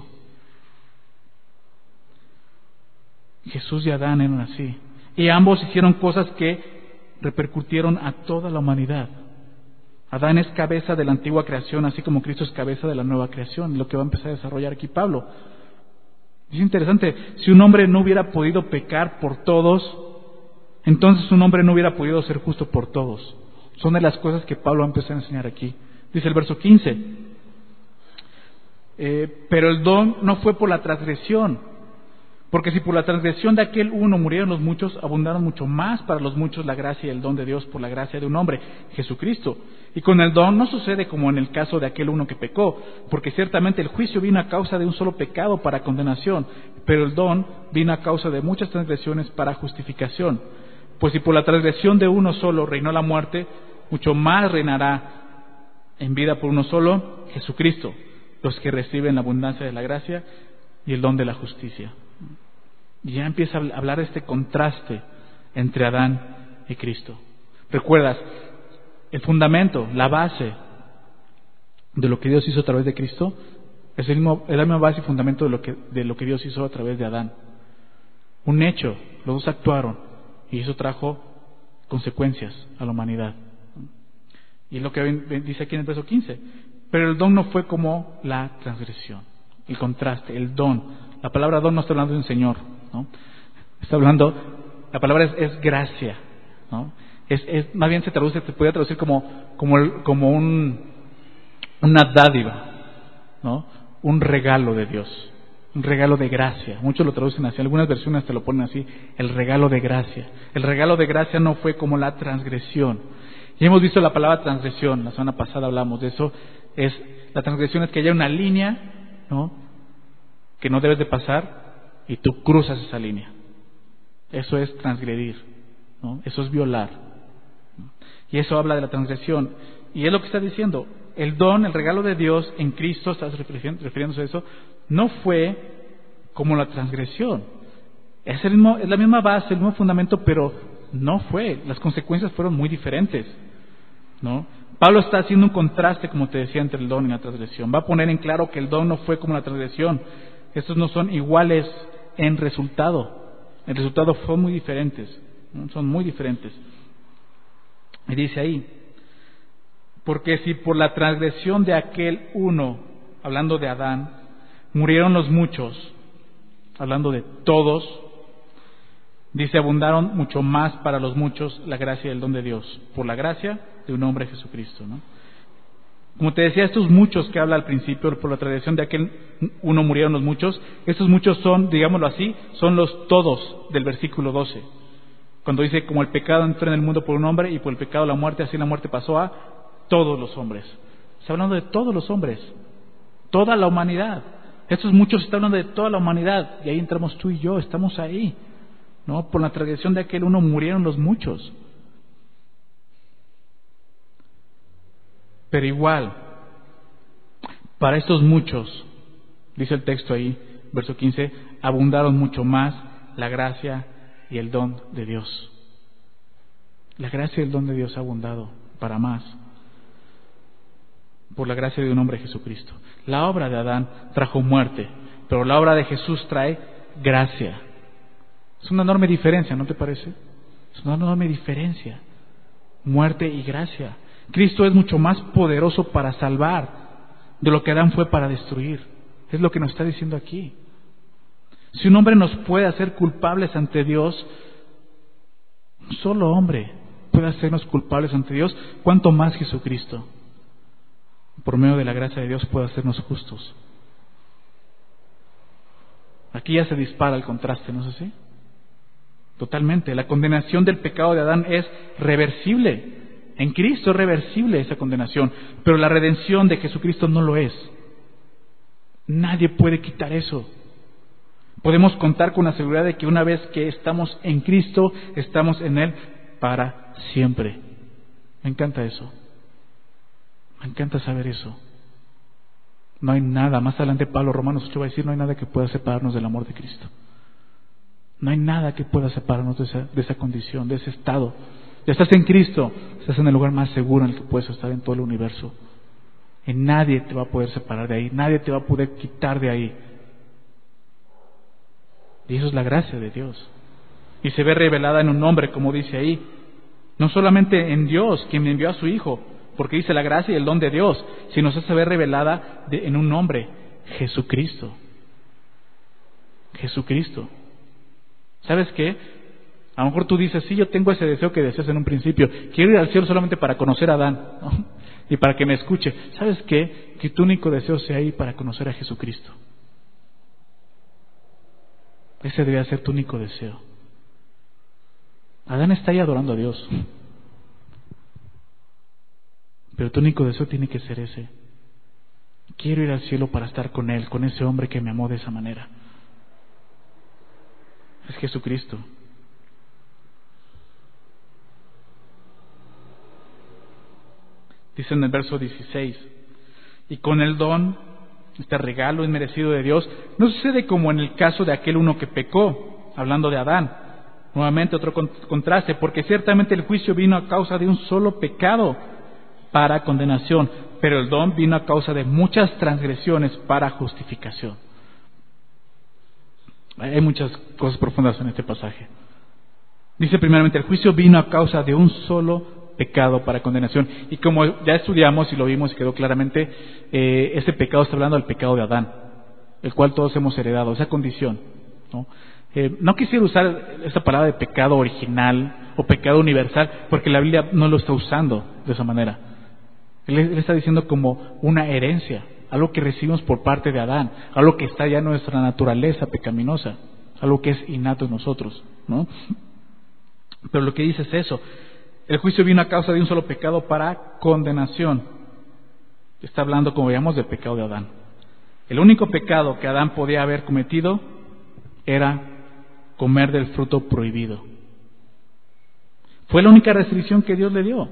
S1: Jesús y Adán eran así. Y ambos hicieron cosas que repercutieron a toda la humanidad. Adán es cabeza de la antigua creación, así como Cristo es cabeza de la nueva creación, lo que va a empezar a desarrollar aquí Pablo. Es interesante, si un hombre no hubiera podido pecar por todos, entonces un hombre no hubiera podido ser justo por todos. Son de las cosas que Pablo va a empezar a enseñar aquí. Dice el verso 15, pero el don no fue por la transgresión. Porque si por la transgresión de aquel uno murieron los muchos, abundaron mucho más para los muchos la gracia y el don de Dios por la gracia de un hombre, Jesucristo. Y con el don no sucede como en el caso de aquel uno que pecó, porque ciertamente el juicio vino a causa de un solo pecado para condenación, pero el don vino a causa de muchas transgresiones para justificación. Pues si por la transgresión de uno solo reinó la muerte, mucho más reinará en vida por uno solo, Jesucristo, los que reciben la abundancia de la gracia y el don de la justicia. Y ya empieza a hablar de este contraste entre Adán y Cristo. ¿Recuerdas? El fundamento, la base de lo que Dios hizo a través de Cristo es la misma base y fundamento de lo que Dios hizo a través de Adán. Un hecho, los dos actuaron y eso trajo consecuencias a la humanidad. Y es lo que dice aquí en el verso 15. Pero el don no fue como la transgresión. El contraste, el don. La palabra don no está hablando de un señor, ¿no? Está hablando, la palabra es gracia, ¿no? Más bien se puede traducir como una dádiva, ¿no? Un regalo de Dios, un regalo de gracia. Muchos lo traducen así, algunas versiones te lo ponen así, el regalo de gracia. El regalo de gracia no fue como la transgresión. Y hemos visto la palabra transgresión, la semana pasada hablamos de eso. La transgresión es que haya una línea, ¿no?, que no debes de pasar y tú cruzas esa línea. Eso es transgredir, ¿no? Eso es violar. Y eso habla de la transgresión. Y es lo que está diciendo. El don, el regalo de Dios en Cristo, estás refiriéndose a eso, no fue como la transgresión. Es la misma base, el mismo fundamento, pero no fue. Las consecuencias fueron muy diferentes, ¿no? Pablo está haciendo un contraste, como te decía, entre el don y la transgresión. Va a poner en claro que el don no fue como la transgresión. Estos no son iguales en resultado. El resultado fue muy diferentes, ¿no? Son muy diferentes. Y dice ahí, porque si por la transgresión de aquel uno, hablando de Adán, murieron los muchos, hablando de todos, dice, abundaron mucho más para los muchos la gracia y el don de Dios, por la gracia de un hombre Jesucristo, ¿no? Como te decía, estos muchos que habla al principio, por la tradición de aquel uno murieron los muchos, estos muchos son, digámoslo así, son los todos del versículo 12. Cuando dice, como el pecado entró en el mundo por un hombre y por el pecado la muerte, así la muerte pasó a todos los hombres. Está hablando de todos los hombres, toda la humanidad. Estos muchos están hablando de toda la humanidad, y ahí entramos tú y yo, estamos ahí, ¿no? Por la tradición de aquel uno murieron los muchos. Pero igual, para estos muchos, dice el texto ahí, verso 15, abundaron mucho más la gracia y el don de Dios. La gracia y el don de Dios ha abundado para más, por la gracia de un hombre Jesucristo. La obra de Adán trajo muerte, pero la obra de Jesús trae gracia. Es una enorme diferencia, ¿no te parece? Es una enorme diferencia. Muerte y gracia. Cristo es mucho más poderoso para salvar de lo que Adán fue para destruir. Es lo que nos está diciendo aquí. Si un hombre nos puede hacer culpables ante Dios, un solo hombre puede hacernos culpables ante Dios, ¿cuánto más Jesucristo? Por medio de la gracia de Dios puede hacernos justos. Aquí ya se dispara el contraste, ¿no es así? Totalmente. La condenación del pecado de Adán es reversible. En Cristo es reversible esa condenación, pero la redención de Jesucristo no lo es. Nadie puede quitar eso. Podemos contar con la seguridad de que una vez que estamos en Cristo, estamos en Él para siempre. Me encanta eso. Me encanta saber eso. No hay nada, más adelante Pablo, Romanos 8 va a decir, no hay nada que pueda separarnos del amor de Cristo. No hay nada que pueda separarnos de esa condición, de ese estado. Ya estás en Cristo, estás en el lugar más seguro en el que puedes estar en todo el universo. Y nadie te va a poder separar de ahí, nadie te va a poder quitar de ahí. Y eso es la gracia de Dios. Y se ve revelada en un hombre, como dice ahí. No solamente en Dios, quien envió a su Hijo, porque dice la gracia y el don de Dios, sino se ve revelada en un hombre, Jesucristo. Jesucristo. ¿Sabes qué? A lo mejor tú dices, sí, yo tengo ese deseo que deseas en un principio. Quiero ir al cielo solamente para conocer a Adán, ¿no? Y para que me escuche. ¿Sabes qué? Que tu único deseo sea ir para conocer a Jesucristo. Ese debe ser tu único deseo. Adán está ahí adorando a Dios. Pero tu único deseo tiene que ser ese. Quiero ir al cielo para estar con Él, con ese hombre que me amó de esa manera. Es Jesucristo. Dice en el verso 16, y con el don, este regalo inmerecido de Dios, no sucede como en el caso de aquel uno que pecó, hablando de Adán. Nuevamente otro contraste, porque ciertamente el juicio vino a causa de un solo pecado para condenación, pero el don vino a causa de muchas transgresiones para justificación. Hay muchas cosas profundas en este pasaje. Dice primeramente, el juicio vino a causa de un solo pecado para condenación. Y como ya estudiamos y lo vimos y quedó claramente, ese pecado está hablando del pecado de Adán, el cual todos hemos heredado, esa condición, ¿no? No quisiera usar esa palabra de pecado original o pecado universal, porque la Biblia no lo está usando de esa manera. Él está diciendo como una herencia, algo que recibimos por parte de Adán, algo que está ya en nuestra naturaleza pecaminosa, algo que es innato en nosotros, ¿no? Pero lo que dice es eso. El juicio vino a causa de un solo pecado para condenación. Está hablando, como veíamos, del pecado de Adán. El único pecado que Adán podía haber cometido era comer del fruto prohibido. Fue la única restricción que Dios le dio,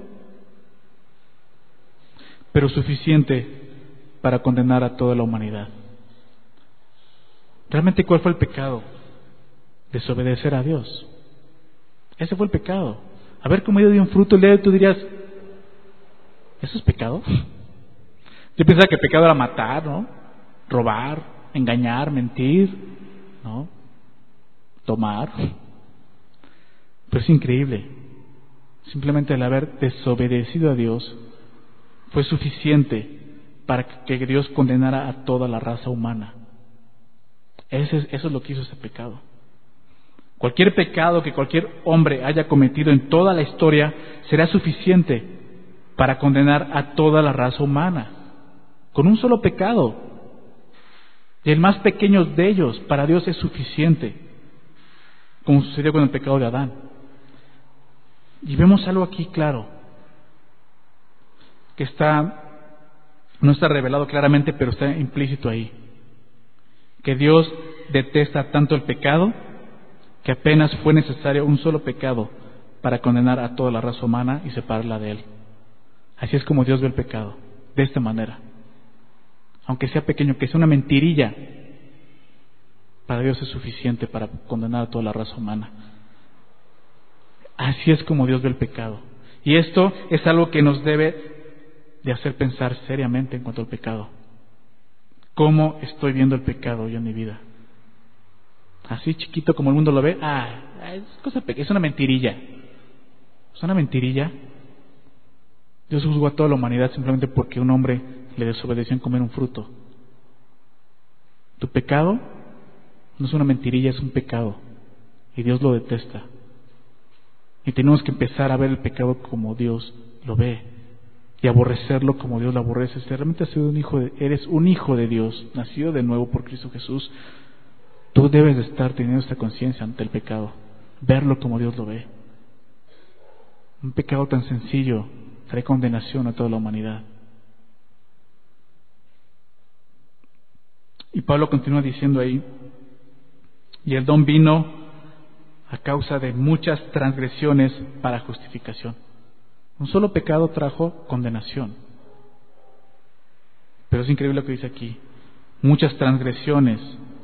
S1: pero suficiente para condenar a toda la humanidad. ¿Realmente cuál fue el pecado? Desobedecer a Dios. Ese fue el pecado. Haber comido de un fruto, el día de hoy tú dirías, ¿eso es pecado? Yo pensaba que el pecado era matar, ¿no? Robar, engañar, mentir, ¿no? Tomar. Pero es increíble. Simplemente el haber desobedecido a Dios fue suficiente para que Dios condenara a toda la raza humana. Eso es lo que hizo ese pecado. Cualquier pecado que cualquier hombre haya cometido en toda la historia será suficiente para condenar a toda la raza humana. Con un solo pecado. Y el más pequeño de ellos, para Dios es suficiente. Como sucedió con el pecado de Adán. Y vemos algo aquí claro. Que no está revelado claramente, pero está implícito ahí. Que Dios detesta tanto el pecado que apenas fue necesario un solo pecado para condenar a toda la raza humana y separarla de Él. Así es como Dios ve el pecado, de esta manera. Aunque sea pequeño, que sea una mentirilla, para Dios es suficiente para condenar a toda la raza humana. Así es como Dios ve el pecado. Y esto es algo que nos debe de hacer pensar seriamente en cuanto al pecado. ¿Cómo estoy viendo el pecado yo en mi vida? Así chiquito como el mundo lo ve, es una mentirilla. Es una mentirilla. Dios juzgó a toda la humanidad simplemente porque un hombre le desobedeció en comer un fruto. Tu pecado no es una mentirilla, es un pecado. Y Dios lo detesta. Y tenemos que empezar a ver el pecado como Dios lo ve. Y aborrecerlo como Dios lo aborrece. Si realmente eres un hijo de Dios, nacido de nuevo por Cristo Jesús, tú debes de estar teniendo esta conciencia ante el pecado, verlo como Dios lo ve. Un pecado tan sencillo trae condenación a toda la humanidad. Y Pablo continúa diciendo ahí, y el don vino a causa de muchas transgresiones para justificación. Un solo pecado trajo condenación. Pero es increíble lo que dice aquí. Muchas transgresiones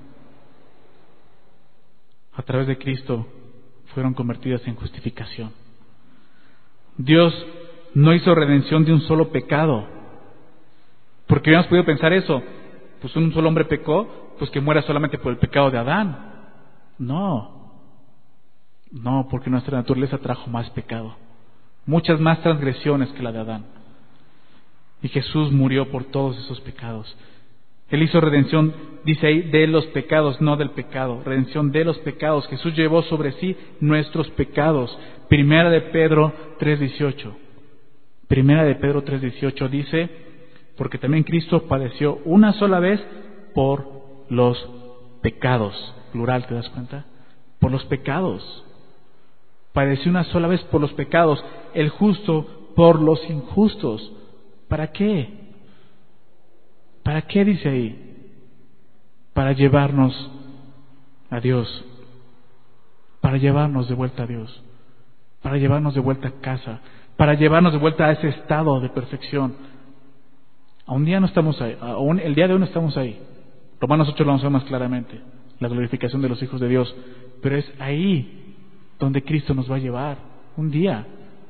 S1: a través de Cristo fueron convertidas en justificación. Dios no hizo redención de un solo pecado. Porque hubiéramos podido pensar eso. Pues un solo hombre pecó, pues que muera solamente por el pecado de Adán. No, porque nuestra naturaleza trajo más pecado. Muchas más transgresiones que la de Adán. Y Jesús murió por todos esos pecados. Él hizo redención, dice ahí, de los pecados, no del pecado. Redención de los pecados. Jesús llevó sobre sí nuestros pecados. Primera de Pedro 3:18. Primera de Pedro 3:18 dice, porque también Cristo padeció una sola vez por los pecados. Plural, ¿te das cuenta? Por los pecados. Padeció una sola vez por los pecados, el justo por los injustos. ¿Para qué? ¿Para qué dice ahí? Para llevarnos a Dios, para llevarnos de vuelta a Dios, para llevarnos de vuelta a casa, para llevarnos de vuelta a ese estado de perfección. Aún día no estamos ahí, aún el día de hoy no estamos ahí. Romanos 8 lo vamos a ver más claramente, la glorificación de los hijos de Dios, pero es ahí donde Cristo nos va a llevar un día.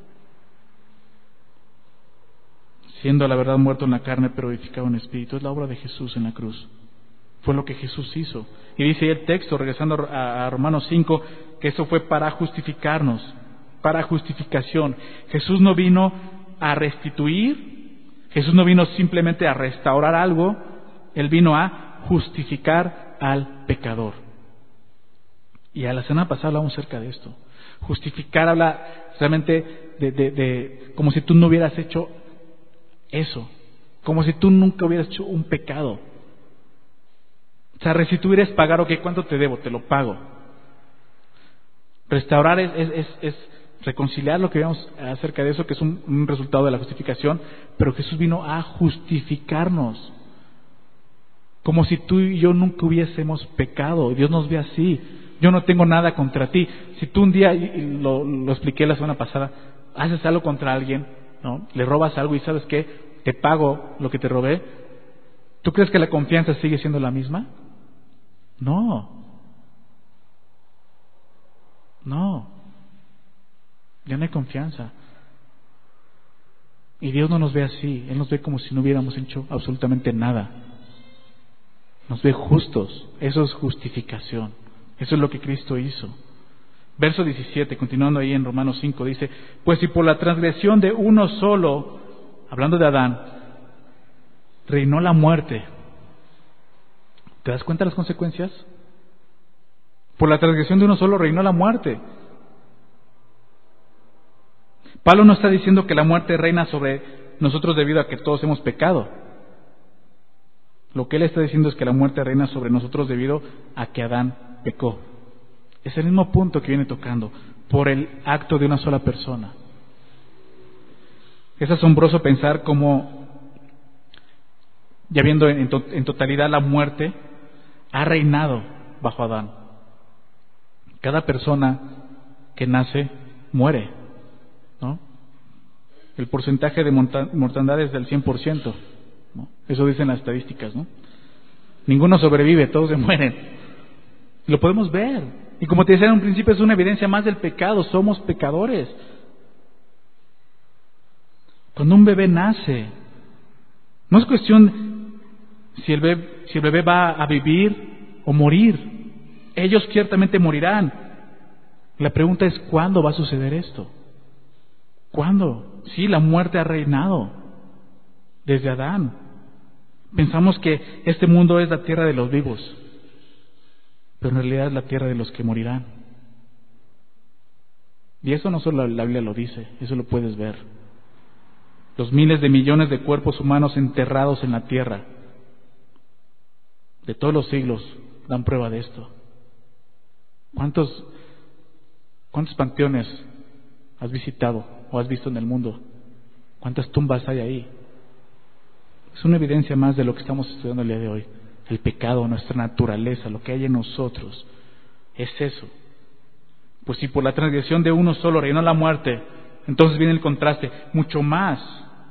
S1: Siendo la verdad muerto en la carne, pero vivificado en espíritu. Es la obra de Jesús en la cruz. Fue lo que Jesús hizo. Y dice ahí el texto, regresando a Romanos 5, que eso fue para justificarnos, para justificación. Jesús no vino a restituir, Jesús no vino simplemente a restaurar algo, Él vino a justificar al pecador. Y a la semana pasada hablamos acerca de esto. Justificar habla realmente de como si tú no hubieras hecho eso, como si tú nunca hubieras hecho un pecado. O sea, restituir es pagar, ok, ¿cuánto te debo? Te lo pago. Restaurar es reconciliar lo que veamos acerca de eso, que es un resultado de la justificación, pero Jesús vino a justificarnos, como si tú y yo nunca hubiésemos pecado. Dios nos ve así. Yo no tengo nada contra ti. Si tú un día, y lo expliqué la semana pasada, haces algo contra alguien, ¿no? Le robas algo y ¿sabes qué? Te pago lo que te robé. ¿Tú crees que la confianza sigue siendo la misma? No. Ya no hay confianza. Y Dios no nos ve así. Él nos ve como si no hubiéramos hecho absolutamente nada. Nos ve justos. Eso es justificación. Eso es lo que Cristo hizo. Verso 17, continuando ahí en Romanos 5, dice: pues si por la transgresión de uno solo, hablando de Adán, reinó la muerte. ¿Te das cuenta de las consecuencias? Por la transgresión de uno solo reinó la muerte. Pablo no está diciendo que la muerte reina sobre nosotros debido a que todos hemos pecado. Lo que él está diciendo es que la muerte reina sobre nosotros debido a que Adán pecó. Es el mismo punto que viene tocando, por el acto de una sola persona. Es asombroso pensar cómo, ya viendo en totalidad la muerte, ha reinado bajo Adán. Cada persona que nace muere, ¿no? El porcentaje de mortandad es del 100%, ¿no? Eso dicen las estadísticas, ¿no? Ninguno sobrevive, todos se mueren. Lo podemos ver. Y como te decía en un principio, es una evidencia más del pecado. Somos pecadores. Cuando un bebé nace, no es cuestión si el bebé va a vivir o morir. Ellos ciertamente morirán. La pregunta es: ¿cuándo va a suceder esto? ¿Cuándo? Sí, la muerte ha reinado desde Adán. Pensamos que este mundo es la tierra de los vivos, pero en realidad es la tierra de los que morirán. Y eso no solo la Biblia lo dice, eso lo puedes ver. Los miles de millones de cuerpos humanos enterrados en la tierra de todos los siglos dan prueba de esto. ¿Cuántos panteones has visitado o has visto en el mundo? ¿Cuántas tumbas hay ahí? Es una evidencia más de lo que estamos estudiando el día de hoy. El pecado, nuestra naturaleza, lo que hay en nosotros, es eso. Pues si por la transgresión de uno solo reinó la muerte, entonces viene el contraste: mucho más,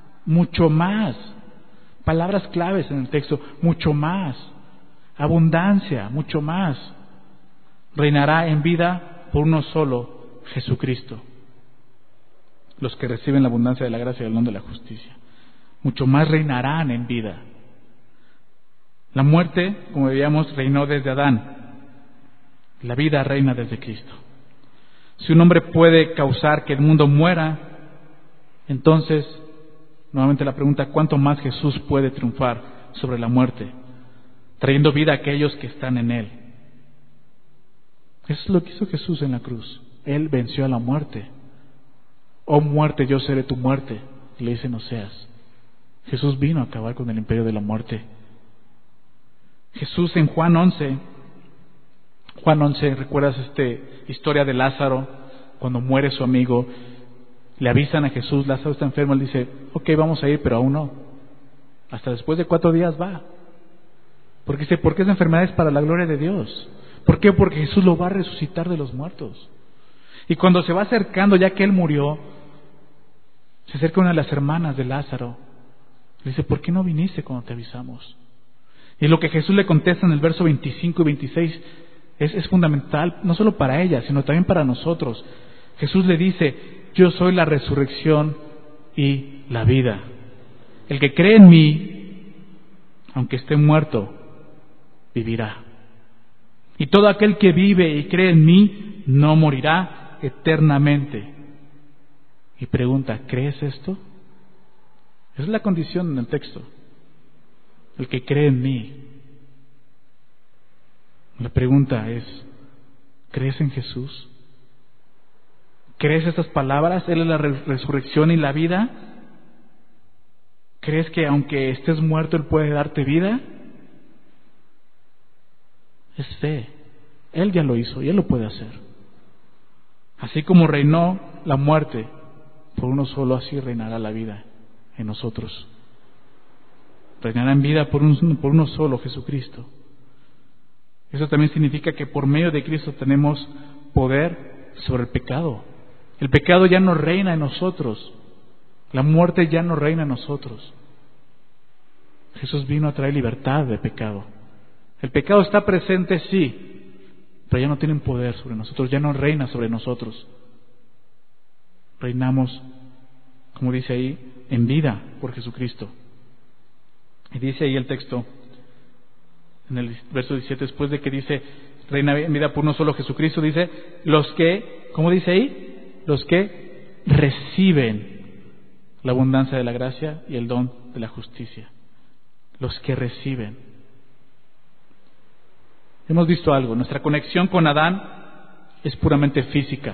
S1: palabras claves en el texto, mucho más, abundancia, mucho más, reinará en vida por uno solo, Jesucristo, los que reciben la abundancia de la gracia y el don de la justicia. Mucho más reinarán en vida. La muerte, como veíamos, reinó desde Adán. La vida reina desde Cristo. Si un hombre puede causar que el mundo muera, entonces, nuevamente la pregunta: ¿cuánto más Jesús puede triunfar sobre la muerte, trayendo vida a aquellos que están en Él? Eso es lo que hizo Jesús en la cruz. Él venció a la muerte. Oh muerte, yo seré tu muerte, le dice en Oseas. Jesús vino a acabar con el imperio de la muerte. Jesús en Juan 11, ¿recuerdas esta historia de Lázaro? Cuando muere su amigo, le avisan a Jesús: Lázaro está enfermo. Él dice: ok, vamos a ir, pero aún no. Hasta después de 4 días va. Porque esa enfermedad es para la gloria de Dios. ¿Por qué? Porque Jesús lo va a resucitar de los muertos. Y cuando se va acercando, ya que él murió, se acerca una de las hermanas de Lázaro. Le dice: ¿por qué no viniste cuando te avisamos? Y lo que Jesús le contesta en el verso 25 y 26 es fundamental, no solo para ella, sino también para nosotros. Jesús le dice: yo soy la resurrección y la vida. El que cree en mí, aunque esté muerto, vivirá. Y todo aquel que vive y cree en mí no morirá eternamente. Y pregunta: ¿crees esto? Esa es la condición en el texto. El que cree en mí. La pregunta es: ¿crees en Jesús? ¿Crees estas palabras? Él es la resurrección y la vida. ¿Crees que aunque estés muerto, Él puede darte vida? Es fe. Él ya lo hizo y Él lo puede hacer. Así como reinó la muerte por uno solo, así reinará la vida en nosotros. Reinará en vida por uno solo, Jesucristo. Eso también significa que por medio de Cristo tenemos poder sobre el pecado. El pecado ya no reina en nosotros. La muerte ya no reina en nosotros. Jesús vino a traer libertad de pecado. El pecado está presente, sí, pero ya no tienen poder sobre nosotros, ya no reina sobre nosotros. Reinamos, como dice ahí, en vida por Jesucristo. Y dice ahí el texto, en el verso 17, después de que dice, reina en vida por uno solo Jesucristo, dice, los que, ¿cómo dice ahí? Los que reciben la abundancia de la gracia y el don de la justicia. Los que reciben. Hemos visto algo, nuestra conexión con Adán es puramente física.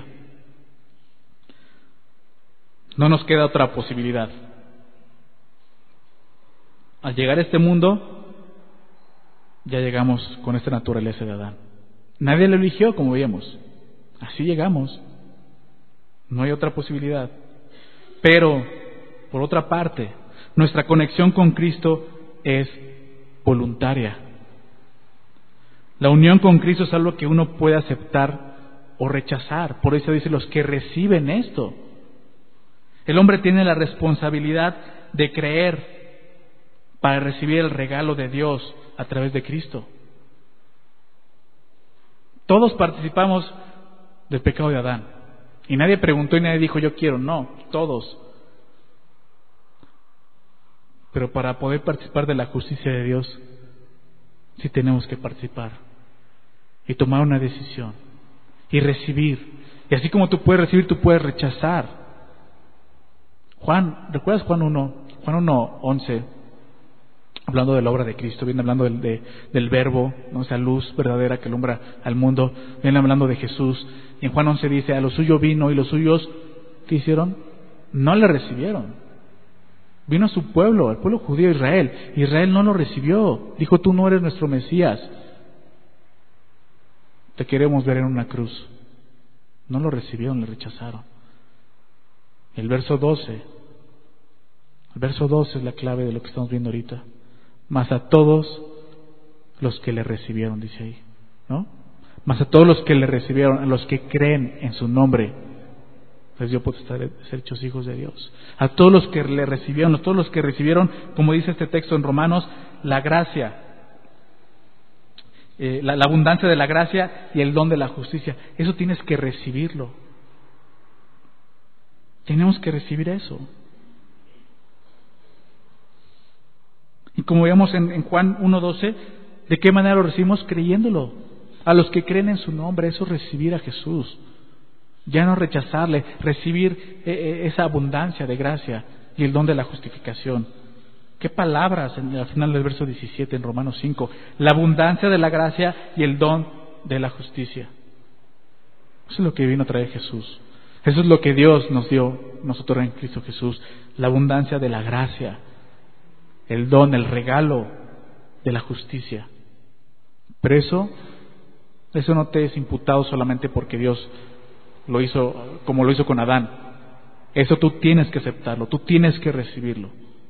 S1: No nos queda otra posibilidad. Al llegar a este mundo, ya llegamos con esta naturaleza de Adán. Nadie lo eligió, como veíamos. Así llegamos. No hay otra posibilidad. Pero, por otra parte, nuestra conexión con Cristo es voluntaria. La unión con Cristo es algo que uno puede aceptar o rechazar. Por eso dice los que reciben esto. El hombre tiene la responsabilidad de creer para recibir el regalo de Dios a través de Cristo. Todos participamos del pecado de Adán. Y nadie preguntó y nadie dijo yo quiero. No, todos. Pero para poder participar de la justicia de Dios, sí tenemos que participar y tomar una decisión y recibir. Y así como tú puedes recibir, tú puedes rechazar. ¿Recuerdas Juan 1:11? Hablando de la obra de Cristo, viene hablando del verbo, ¿no? Esa luz verdadera que alumbra al mundo, viene hablando de Jesús. Y en Juan 11 dice, a lo suyo vino y los suyos, ¿qué hicieron? No le recibieron. Vino a su pueblo, al pueblo judío Israel. Israel no lo recibió. Dijo, tú no eres nuestro Mesías. Te queremos ver en una cruz. No lo recibieron, le rechazaron. El verso 12 es la clave de lo que estamos viendo ahorita. Mas a todos los que le recibieron, dice ahí, ¿no? Mas a todos los que le recibieron, a los que creen en su nombre, les dio potestad de ser hechos hijos de Dios. A todos los que le recibieron, a todos los que recibieron, como dice este texto en Romanos, la gracia, la abundancia de la gracia y el don de la justicia. Eso tienes que recibirlo. Tenemos que recibir eso. Y como veíamos en Juan 1:12, ¿de qué manera lo recibimos? Creyéndolo. A los que creen en su nombre, eso es recibir a Jesús. Ya no rechazarle, recibir esa abundancia de gracia y el don de la justificación. ¿Qué palabras al final del verso 17 en Romanos 5? La abundancia de la gracia y el don de la justicia. Eso es lo que vino a traer Jesús. Eso es lo que Dios nos dio, nosotros en Cristo Jesús. La abundancia de la gracia, el don, el regalo de la justicia. Pero eso no te es imputado solamente porque Dios lo hizo como lo hizo con Adán. Eso tú tienes que aceptarlo, tú tienes que recibirlo.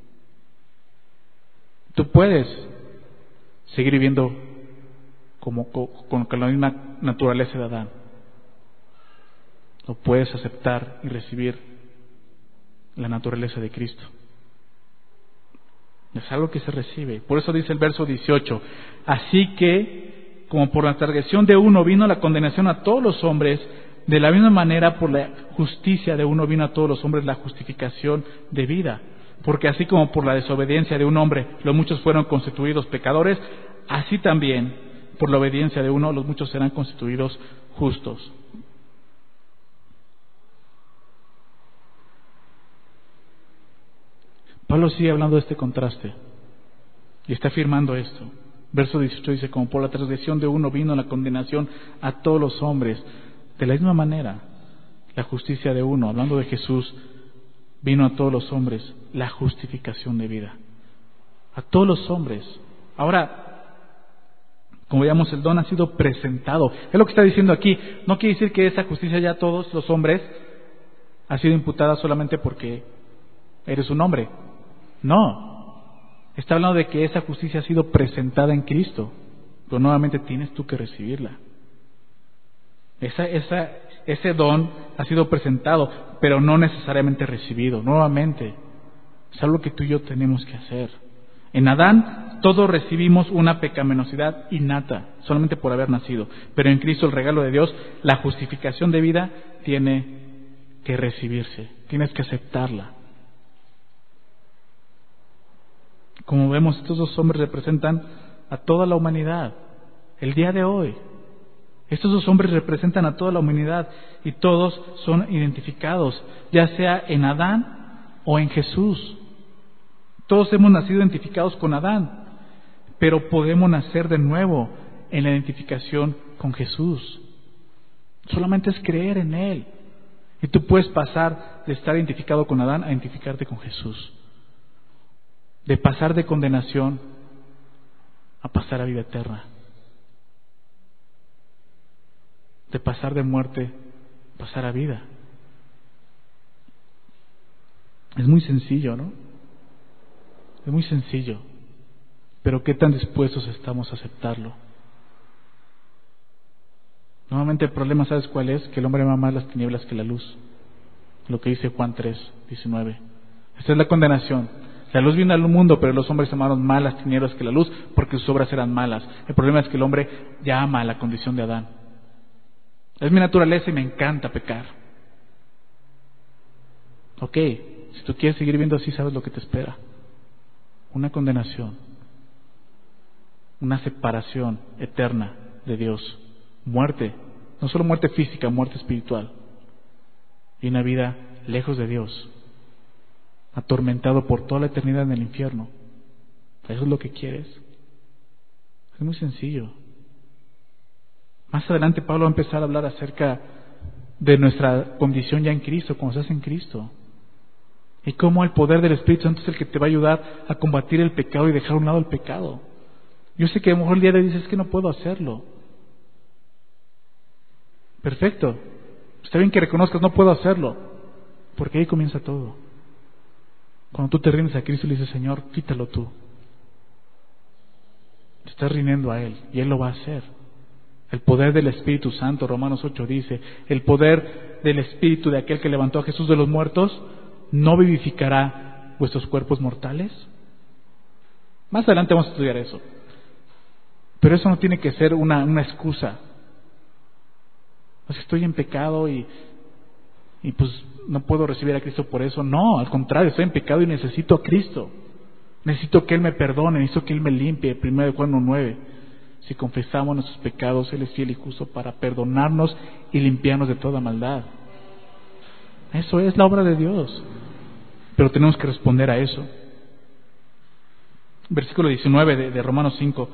S1: Tú puedes seguir viviendo con la misma naturaleza de Adán. O puedes aceptar y recibir la naturaleza de Cristo. Es algo que se recibe. Por eso dice el verso 18: así que, como por la transgresión de uno vino la condenación a todos los hombres, de la misma manera por la justicia de uno vino a todos los hombres la justificación de vida. Porque así como por la desobediencia de un hombre los muchos fueron constituidos pecadores, así también por la obediencia de uno los muchos serán constituidos justos. Pablo sigue hablando de este contraste y está afirmando esto. Verso 18 dice, como por la transgresión de uno vino la condenación a todos los hombres, de la misma manera la justicia de uno, hablando de Jesús, vino a todos los hombres la justificación de vida. A todos los hombres. Ahora, Como veíamos, el don ha sido presentado. Es lo que está diciendo aquí. No quiere decir que esa justicia ya a todos los hombres ha sido imputada solamente porque eres un hombre. No. Está hablando de que esa justicia ha sido presentada en Cristo. Pero nuevamente tienes tú que recibirla. Ese don ha sido presentado, pero no necesariamente recibido. Nuevamente, es algo que tú y yo tenemos que hacer. En Adán todos recibimos una pecaminosidad innata, solamente por haber nacido. Pero en Cristo, el regalo de Dios, la justificación de vida, tiene que recibirse. Tienes que aceptarla. Como vemos, estos dos hombres representan a toda la humanidad. El día de hoy, estos dos hombres representan a toda la humanidad y todos son identificados, ya sea en Adán o en Jesús. Todos hemos nacido identificados con Adán, pero podemos nacer de nuevo en la identificación con Jesús. Solamente es creer en Él. Y tú puedes pasar de estar identificado con Adán a identificarte con Jesús. De pasar de condenación a pasar a vida eterna. De pasar de muerte a pasar a vida. Es muy sencillo, ¿no? Es muy sencillo. Pero ¿qué tan dispuestos estamos a aceptarlo? Nuevamente el problema, ¿sabes cuál es? Que el hombre ama más las tinieblas que la luz. Lo que dice Juan 3:19. Esta es la condenación. La luz vino al mundo, pero los hombres amaron más las tinieblas que la luz porque sus obras eran malas. El problema es que el hombre ya ama la condición de Adán. Es mi naturaleza y me encanta pecar. Ok, si tú quieres seguir viendo así, sabes lo que te espera. Una condenación. Una separación eterna de Dios. Muerte. No solo muerte física, muerte espiritual. Y una vida lejos de Dios. Atormentado por toda la eternidad en el infierno. ¿Eso es lo que quieres? Es muy sencillo. Más adelante Pablo va a empezar a hablar acerca de nuestra condición ya en Cristo, cuando estás en Cristo. Y cómo el poder del Espíritu Santo es el que te va a ayudar a combatir el pecado y dejar a un lado el pecado. Yo sé que a lo mejor el día de hoy dices que no puedo hacerlo. Perfecto. Está bien que reconozcas, no puedo hacerlo. Porque ahí comienza todo. Cuando tú te rindes a Cristo y le dices, Señor, quítalo tú. Te estás rindiendo a Él y Él lo va a hacer. El poder del Espíritu Santo, Romanos 8 dice, el poder del Espíritu de aquel que levantó a Jesús de los muertos, ¿no vivificará vuestros cuerpos mortales? Más adelante vamos a estudiar eso. Pero eso no tiene que ser una excusa. O sea, estoy en pecado y pues no puedo recibir a Cristo por eso. No, al contrario, estoy en pecado y necesito a Cristo. Necesito que Él me perdone, necesito que Él me limpie. 1 Juan 1:9. Si confesamos nuestros pecados, Él es fiel y justo para perdonarnos y limpiarnos de toda maldad. Eso es la obra de Dios. Pero tenemos que responder a eso. Versículo 19 de Romanos 5.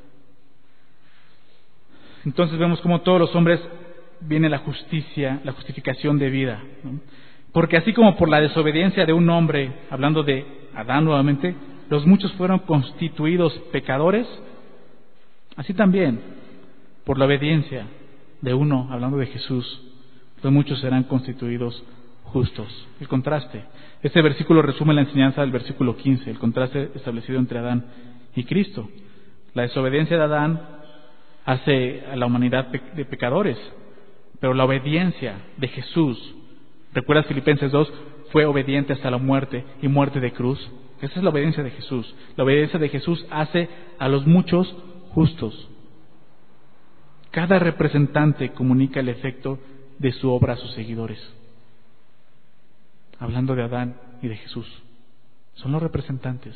S1: Entonces vemos cómo todos los hombres viene la justicia, la justificación de vida, ¿no? Porque así como por la desobediencia de un hombre, hablando de Adán nuevamente, los muchos fueron constituidos pecadores, así también por la obediencia de uno, hablando de Jesús, los muchos serán constituidos justos. El contraste. Este versículo resume la enseñanza del versículo 15, el contraste establecido entre Adán y Cristo. La desobediencia de Adán hace a la humanidad de pecadores, pero la obediencia de Jesús, ¿recuerdas Filipenses 2? Fue obediente hasta la muerte y muerte de cruz. Esa es la obediencia de Jesús. La obediencia de Jesús hace a los muchos justos. Cada representante comunica el efecto de su obra a sus seguidores. Hablando de Adán y de Jesús. Son los representantes.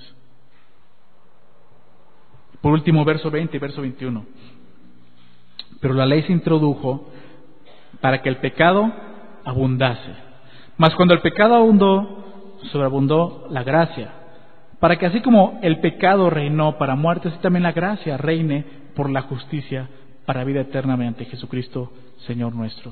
S1: Por último, verso 20 y verso 21. Pero la ley se introdujo para que el pecado abundase. Mas cuando el pecado abundó, sobreabundó la gracia. Para que así como el pecado reinó para muerte, así también la gracia reine por la justicia para vida eterna mediante Jesucristo, Señor nuestro.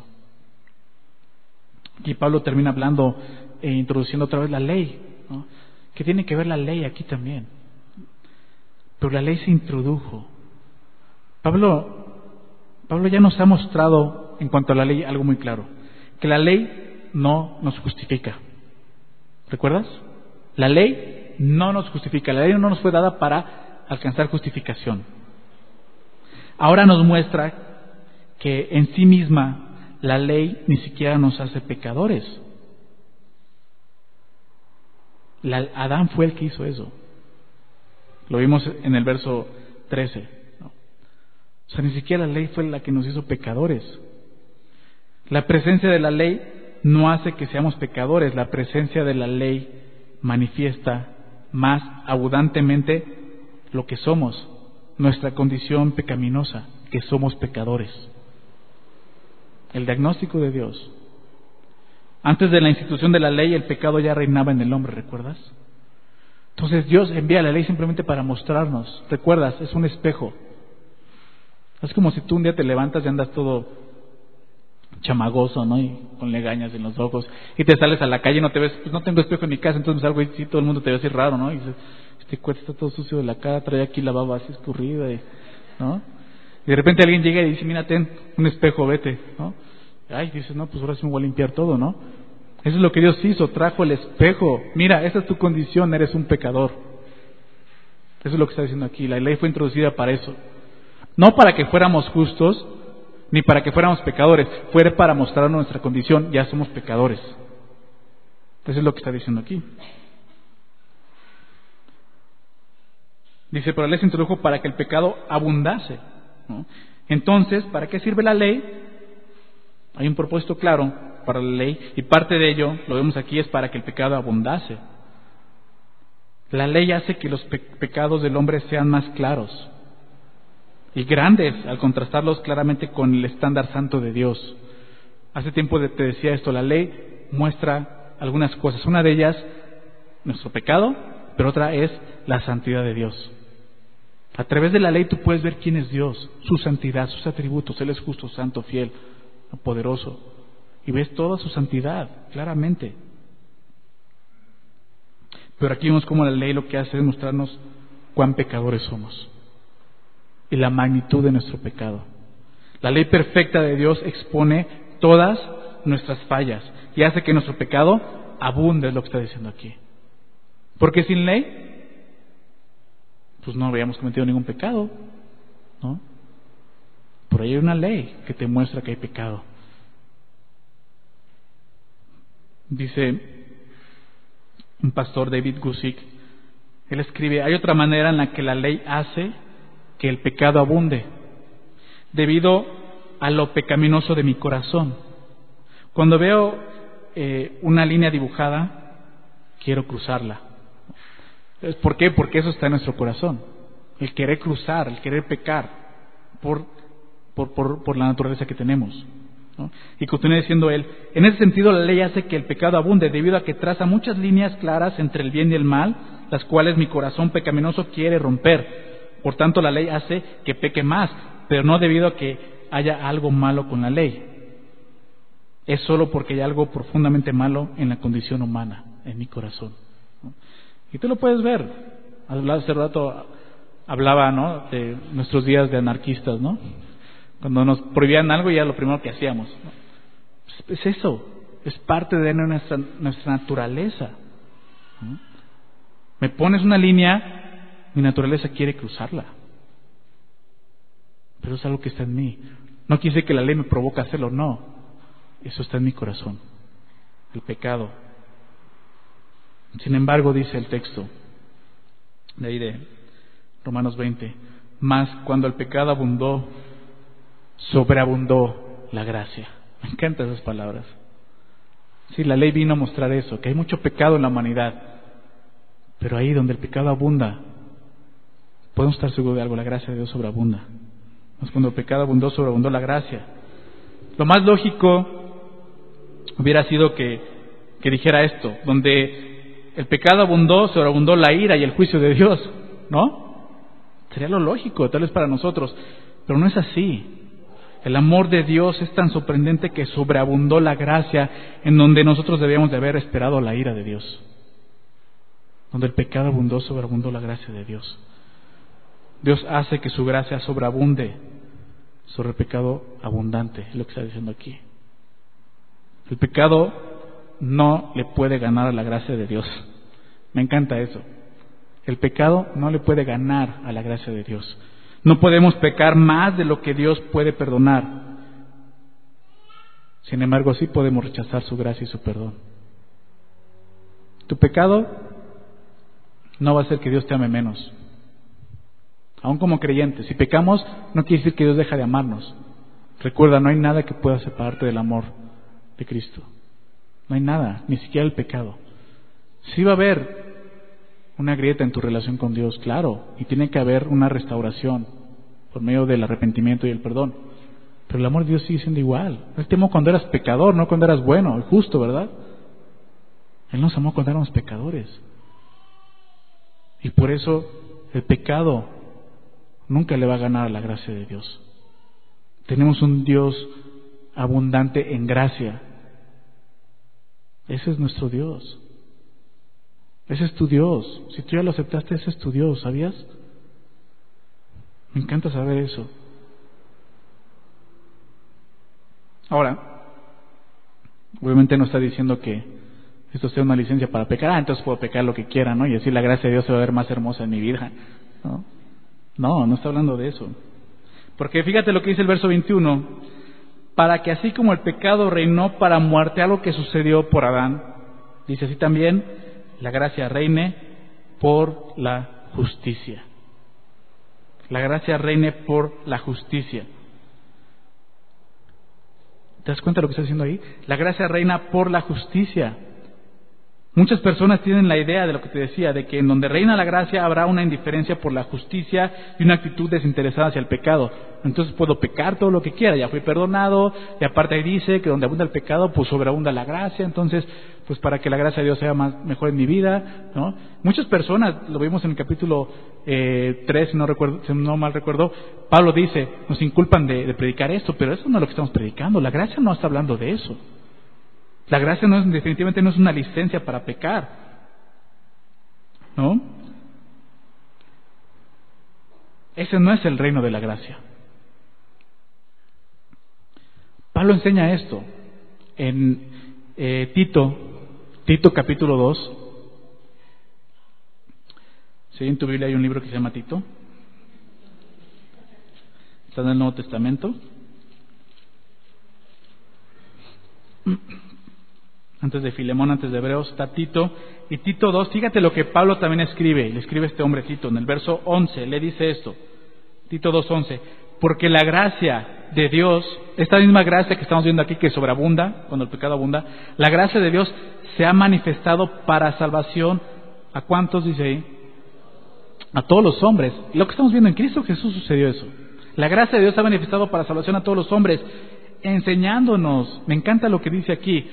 S1: Aquí Pablo termina hablando e introduciendo otra vez la ley, ¿no? ¿Qué tiene que ver la ley aquí también? Pero la ley se introdujo Pablo ya nos ha mostrado en cuanto a la ley algo muy claro, que la ley no nos justifica. ¿Recuerdas? La ley no nos justifica, la ley no nos fue dada para alcanzar justificación. Ahora nos muestra que en sí misma la ley ni siquiera nos hace pecadores. Adán fue el que hizo eso. Lo vimos en el verso 13. ¿No? O sea, ni siquiera la ley fue la que nos hizo pecadores. La presencia de la ley no hace que seamos pecadores. La presencia de la ley manifiesta más abundantemente lo que somos, nuestra condición pecaminosa, que somos pecadores. El diagnóstico de Dios. Antes de la institución de la ley, el pecado ya reinaba en el hombre, ¿recuerdas? Entonces Dios envía la ley simplemente para mostrarnos. ¿Recuerdas? Es un espejo. Es como si tú un día te levantas y andas todo chamagoso, ¿no? Y con legañas en los ojos, y te sales a la calle y no te ves, pues no tengo espejo en mi casa, entonces me salgo y sí, todo el mundo te ve así raro, ¿no? Y dices, este cuate está todo sucio de la cara, trae aquí la baba así escurrida, ¿no? Y de repente alguien llega y dice, mira, ten un espejo, vete, ¿no? Ay, dices, no, pues ahora sí me voy a limpiar todo, ¿no? Eso es lo que Dios hizo, trajo el espejo. Mira, esa es tu condición, eres un pecador. Eso es lo que está diciendo aquí. La ley fue introducida para eso. No para que fuéramos justos, ni para que fuéramos pecadores. Fue para mostrarnos nuestra condición, ya somos pecadores. Eso es lo que está diciendo aquí. Dice, pero la ley se introdujo para que el pecado abundase, ¿no? Entonces, ¿para qué sirve la ley? Hay un propósito claro para la ley, y parte de ello, lo vemos aquí, es para que el pecado abundase. La ley hace que los pecados del hombre sean más claros y grandes al contrastarlos claramente con el estándar santo de Dios. Hace tiempo te decía esto, la ley muestra algunas cosas. Una de ellas, nuestro pecado, pero otra es la santidad de Dios. A través de la ley tú puedes ver quién es Dios, su santidad, sus atributos. Él es justo, santo, fiel, poderoso. Y ves toda su santidad, claramente. Pero aquí vemos cómo la ley lo que hace es mostrarnos cuán pecadores somos y la magnitud de nuestro pecado. La ley perfecta de Dios expone todas nuestras fallas y hace que nuestro pecado abunde, es lo que está diciendo aquí. Porque sin ley, pues no habríamos cometido ningún pecado, ¿no? Por ahí hay una ley que te muestra que hay pecado. Dice un pastor, David Guzik, él escribe, hay otra manera en la que la ley hace que el pecado abunde, debido a lo pecaminoso de mi corazón. Cuando veo una línea dibujada, quiero cruzarla. ¿Por qué? Porque eso está en nuestro corazón. El querer cruzar, el querer pecar, por la naturaleza que tenemos, ¿no? Y continúa diciendo él, en ese sentido la ley hace que el pecado abunde, debido a que traza muchas líneas claras entre el bien y el mal, las cuales mi corazón pecaminoso quiere romper. Por tanto, la ley hace que peque más, pero no debido a que haya algo malo con la ley. Es solo porque hay algo profundamente malo en la condición humana, en mi corazón, ¿no? Y tú lo puedes ver. Hace rato hablaba, ¿no?, de nuestros días de anarquistas, ¿no? Cuando nos prohibían algo, ya lo primero que hacíamos, ¿no? Pues es eso, es parte de nuestra naturaleza, ¿no? Me pones una línea, mi naturaleza quiere cruzarla, pero es algo que está en mí. No quise que la ley me provoque a hacerlo, no, eso está en mi corazón, el pecado. Sin embargo, dice el texto de ahí de Romanos 20, mas cuando el pecado abundó, sobreabundó la gracia. Me encantan esas palabras. Sí, la ley vino a mostrar eso, que hay mucho pecado en la humanidad, pero ahí donde el pecado abunda, podemos estar seguros de algo, la gracia de Dios sobreabunda. Mas cuando el pecado abundó, sobreabundó la gracia. Lo más lógico hubiera sido que dijera esto, donde el pecado abundó, sobreabundó la ira y el juicio de Dios, ¿no? Sería lo lógico, tal vez para nosotros, pero no es así. El amor de Dios es tan sorprendente que sobreabundó la gracia, en donde nosotros debíamos de haber esperado la ira de Dios. Donde el pecado abundó, sobreabundó la gracia de Dios. Dios hace que su gracia sobreabunde sobre el pecado abundante, es lo que está diciendo aquí. El pecado no le puede ganar a la gracia de Dios. Me encanta eso. El pecado no le puede ganar a la gracia de Dios. No podemos pecar más de lo que Dios puede perdonar. Sin embargo, sí podemos rechazar su gracia y su perdón. Tu pecado no va a hacer que Dios te ame menos. Aún como creyentes, si pecamos, no quiere decir que Dios deja de amarnos. Recuerda, no hay nada que pueda separarte del amor de Cristo. No hay nada, ni siquiera el pecado. Sí va a haber una grieta en tu relación con Dios, claro, y tiene que haber una restauración por medio del arrepentimiento y el perdón. Pero el amor de Dios sigue siendo igual. Él te amó cuando eras pecador, no cuando eras bueno y justo, ¿verdad? Él nos amó cuando éramos pecadores. Y por eso el pecado nunca le va a ganar a la gracia de Dios. Tenemos un Dios abundante en gracia. Ese es nuestro Dios. Ese es tu Dios. Si tú ya lo aceptaste, ese es tu Dios, ¿sabías? Me encanta saber eso. Ahora, obviamente no está diciendo que esto sea una licencia para pecar. Entonces puedo pecar lo que quiera, ¿no? Y así la gracia de Dios se va a ver más hermosa en mi vida, ¿no? No está hablando de eso. Porque fíjate lo que dice el verso 21. Para que así como el pecado reinó para muerte, algo que sucedió por Adán, dice así también, la gracia reine por la justicia. La gracia reine por la justicia. ¿Te das cuenta de lo que está diciendo ahí? La gracia reina por la justicia. Muchas personas tienen la idea de lo que te decía, de que en donde reina la gracia habrá una indiferencia por la justicia y una actitud desinteresada hacia el pecado. Entonces puedo pecar todo lo que quiera, ya fui perdonado, y aparte ahí dice que donde abunda el pecado, pues sobreabunda la gracia. Entonces, pues para que la gracia de Dios sea mejor en mi vida, ¿no? Muchas personas, lo vimos en el capítulo 3, si no mal recuerdo, Pablo dice, nos inculpan de predicar esto, pero eso no es lo que estamos predicando. La gracia no está hablando de eso. La gracia definitivamente no es una licencia para pecar, ¿no? Ese no es el reino de la gracia. Pablo enseña esto en Tito capítulo 2. ¿Sí? En tu Biblia hay un libro que se llama Tito. Está en el Nuevo Testamento. Antes de Filemón, antes de Hebreos, está Tito. Y Tito 2, fíjate lo que Pablo también escribe. Le escribe este hombre Tito. En el verso 11 le dice esto. Tito 2:11. Porque la gracia de Dios, esta misma gracia que estamos viendo aquí que sobreabunda, cuando el pecado abunda, la gracia de Dios se ha manifestado para salvación. ¿A cuántos dice ahí? A todos los hombres. Y lo que estamos viendo en Cristo Jesús sucedió eso. La gracia de Dios se ha manifestado para salvación a todos los hombres, enseñándonos. Me encanta lo que dice aquí.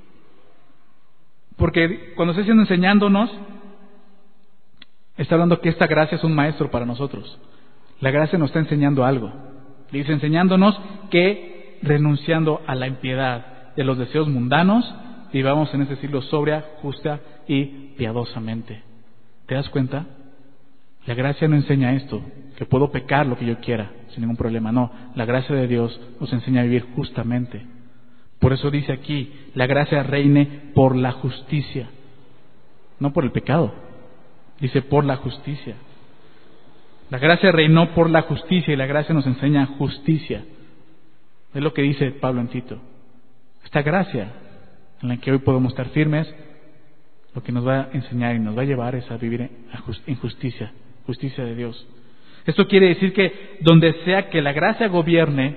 S1: Porque cuando está diciendo enseñándonos, está hablando que esta gracia es un maestro para nosotros. La gracia nos está enseñando algo. Dice enseñándonos que renunciando a la impiedad de los deseos mundanos, vivamos en este siglo sobria, justa y piadosamente. ¿Te das cuenta? La gracia no enseña esto, que puedo pecar lo que yo quiera, sin ningún problema. No, la gracia de Dios nos enseña a vivir justamente. Por eso dice aquí, la gracia reine por la justicia, no por el pecado. Dice por la justicia. La gracia reinó por la justicia y la gracia nos enseña justicia. Es lo que dice Pablo en Tito. Esta gracia en la que hoy podemos estar firmes, lo que nos va a enseñar y nos va a llevar es a vivir en justicia, justicia de Dios. Esto quiere decir que donde sea que la gracia gobierne,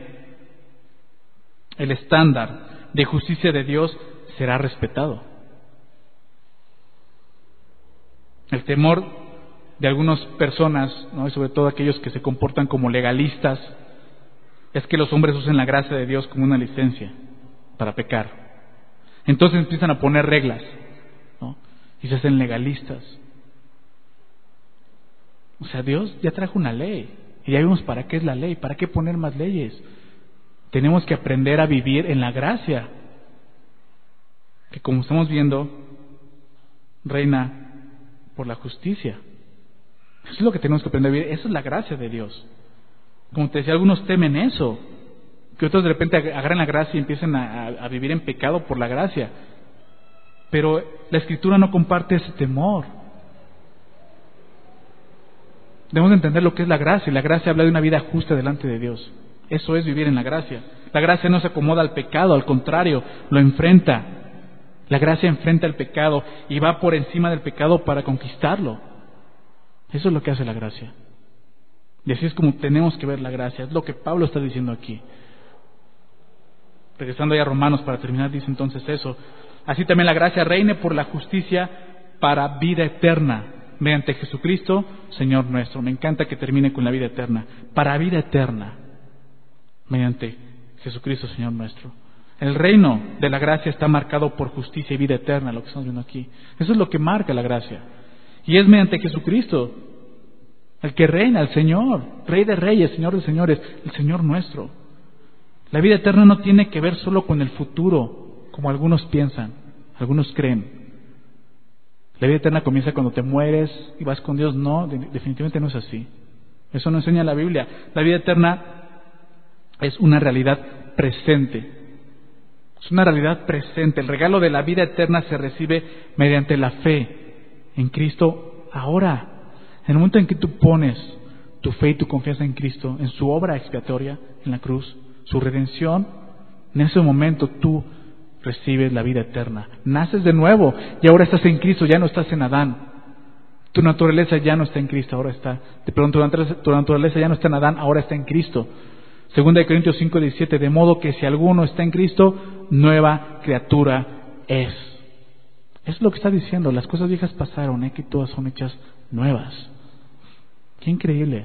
S1: el estándar de justicia de Dios será respetado. El temor de algunas personas, ¿no? Y sobre todo aquellos que se comportan como legalistas, es que los hombres usen la gracia de Dios como una licencia para pecar. Entonces empiezan a poner reglas, ¿no? Y se hacen legalistas. O sea, Dios ya trajo una ley y ya vimos para qué es la ley, para qué poner más leyes. Tenemos que aprender a vivir en la gracia, que como estamos viendo, reina por la justicia. Eso es lo que tenemos que aprender a vivir. Esa es la gracia de Dios. Como te decía, algunos temen eso, que otros de repente agarran la gracia y empiezan a vivir en pecado por la gracia. Pero la Escritura no comparte ese temor. Debemos entender lo que es la gracia. La gracia habla de una vida justa delante de Dios. Eso es vivir en la gracia. La gracia no se acomoda al pecado, al contrario, lo enfrenta. La gracia enfrenta el pecado y va por encima del pecado para conquistarlo. Eso es lo que hace la gracia. Y así es como tenemos que ver la gracia. Es lo que Pablo está diciendo aquí. Regresando ya a Romanos para terminar, dice entonces eso. Así también la gracia reine por la justicia para vida eterna, mediante Jesucristo, Señor nuestro. Me encanta que termine con la vida eterna. Para vida eterna, mediante Jesucristo, Señor nuestro. El reino de la gracia está marcado por justicia y vida eterna, lo que estamos viendo aquí. Eso es lo que marca la gracia. Y es mediante Jesucristo, el que reina, el Señor, Rey de reyes, Señor de señores, el Señor nuestro. La vida eterna no tiene que ver solo con el futuro, como algunos piensan, algunos creen. La vida eterna comienza cuando te mueres y vas con Dios. No, definitivamente no es así. Eso no enseña la Biblia. La vida eterna es una realidad presente. Es una realidad presente. El regalo de la vida eterna se recibe mediante la fe en Cristo ahora. En el momento en que tú pones tu fe y tu confianza en Cristo, en su obra expiatoria en la cruz, su redención, en ese momento tú recibes la vida eterna. Naces de nuevo y ahora estás en Cristo, ya no estás en Adán. Tu naturaleza ya no está en Cristo, ahora está. Perdón, tu naturaleza ya no está en Adán, ahora está en Cristo. 2 Corintios 5:17, de modo que si alguno está en Cristo, nueva criatura es. Es lo que está diciendo, las cosas viejas pasaron, que todas son hechas nuevas. Qué increíble.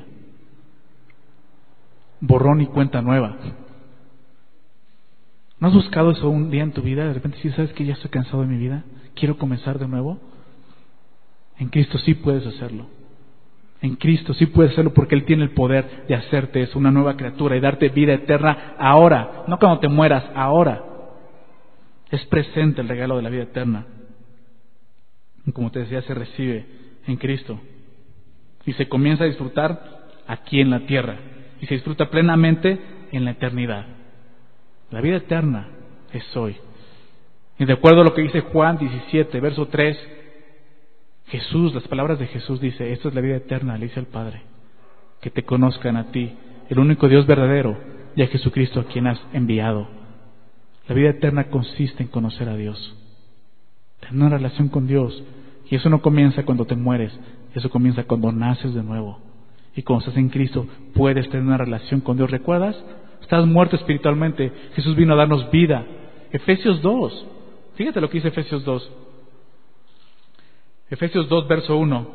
S1: Borrón y cuenta nueva. ¿No has buscado eso un día en tu vida? De repente, si sabes que ya estoy cansado de mi vida, quiero comenzar de nuevo. En Cristo sí puedes hacerlo. En Cristo sí puedes hacerlo porque Él tiene el poder de hacerte eso, una nueva criatura y darte vida eterna ahora, no cuando te mueras, ahora. Es presente el regalo de la vida eterna. Y como te decía, se recibe en Cristo. Y se comienza a disfrutar aquí en la tierra. Y se disfruta plenamente en la eternidad. La vida eterna es hoy. Y de acuerdo a lo que dice Juan 17, verso 3, Jesús, las palabras de Jesús dice, esta es la vida eterna, le dice al Padre, que te conozcan a ti, el único Dios verdadero, y a Jesucristo a quien has enviado. La vida eterna consiste en conocer a Dios, tener una relación con Dios, y eso no comienza cuando te mueres, eso comienza cuando naces de nuevo. Y cuando estás en Cristo, puedes tener una relación con Dios. ¿Recuerdas? Estás muerto espiritualmente. Jesús vino a darnos vida. Efesios 2. Fíjate lo que dice Efesios 2. Efesios 2, verso 1.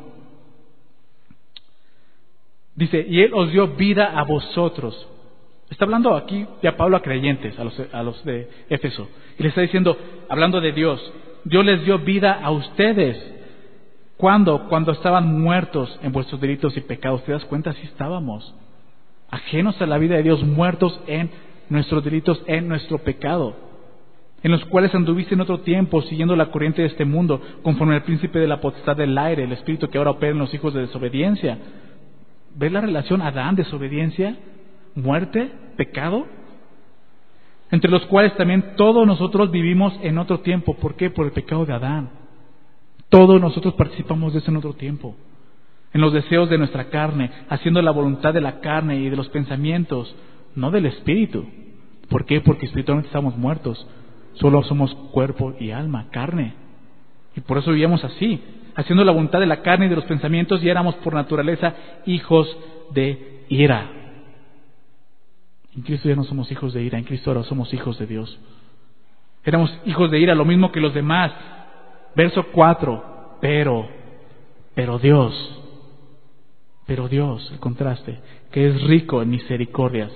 S1: Dice, y Él os dio vida a vosotros. Está hablando aquí ya Pablo a creyentes, a los de Éfeso. Y le está diciendo, hablando de Dios, Dios les dio vida a ustedes. ¿Cuándo? Cuando estaban muertos en vuestros delitos y pecados. ¿Te das cuenta? Así estábamos. Ajenos a la vida de Dios, muertos en nuestros delitos, en nuestro pecado, en los cuales anduviste en otro tiempo, siguiendo la corriente de este mundo, conforme al príncipe de la potestad del aire, el espíritu que ahora opera en los hijos de desobediencia. ¿Ves la relación Adán, desobediencia, muerte, pecado? Entre los cuales también todos nosotros vivimos en otro tiempo. ¿Por qué? Por el pecado de Adán. Todos nosotros participamos de eso en otro tiempo. En los deseos de nuestra carne, haciendo la voluntad de la carne y de los pensamientos, no del espíritu. ¿Por qué? Porque espiritualmente estamos muertos. Solo somos cuerpo y alma, carne. Y por eso vivíamos así, haciendo la voluntad de la carne y de los pensamientos, y éramos por naturaleza hijos de ira. En Cristo ya no somos hijos de ira, en Cristo ahora somos hijos de Dios. Éramos hijos de ira, lo mismo que los demás. Verso 4, pero Dios, el contraste, que es rico en misericordias,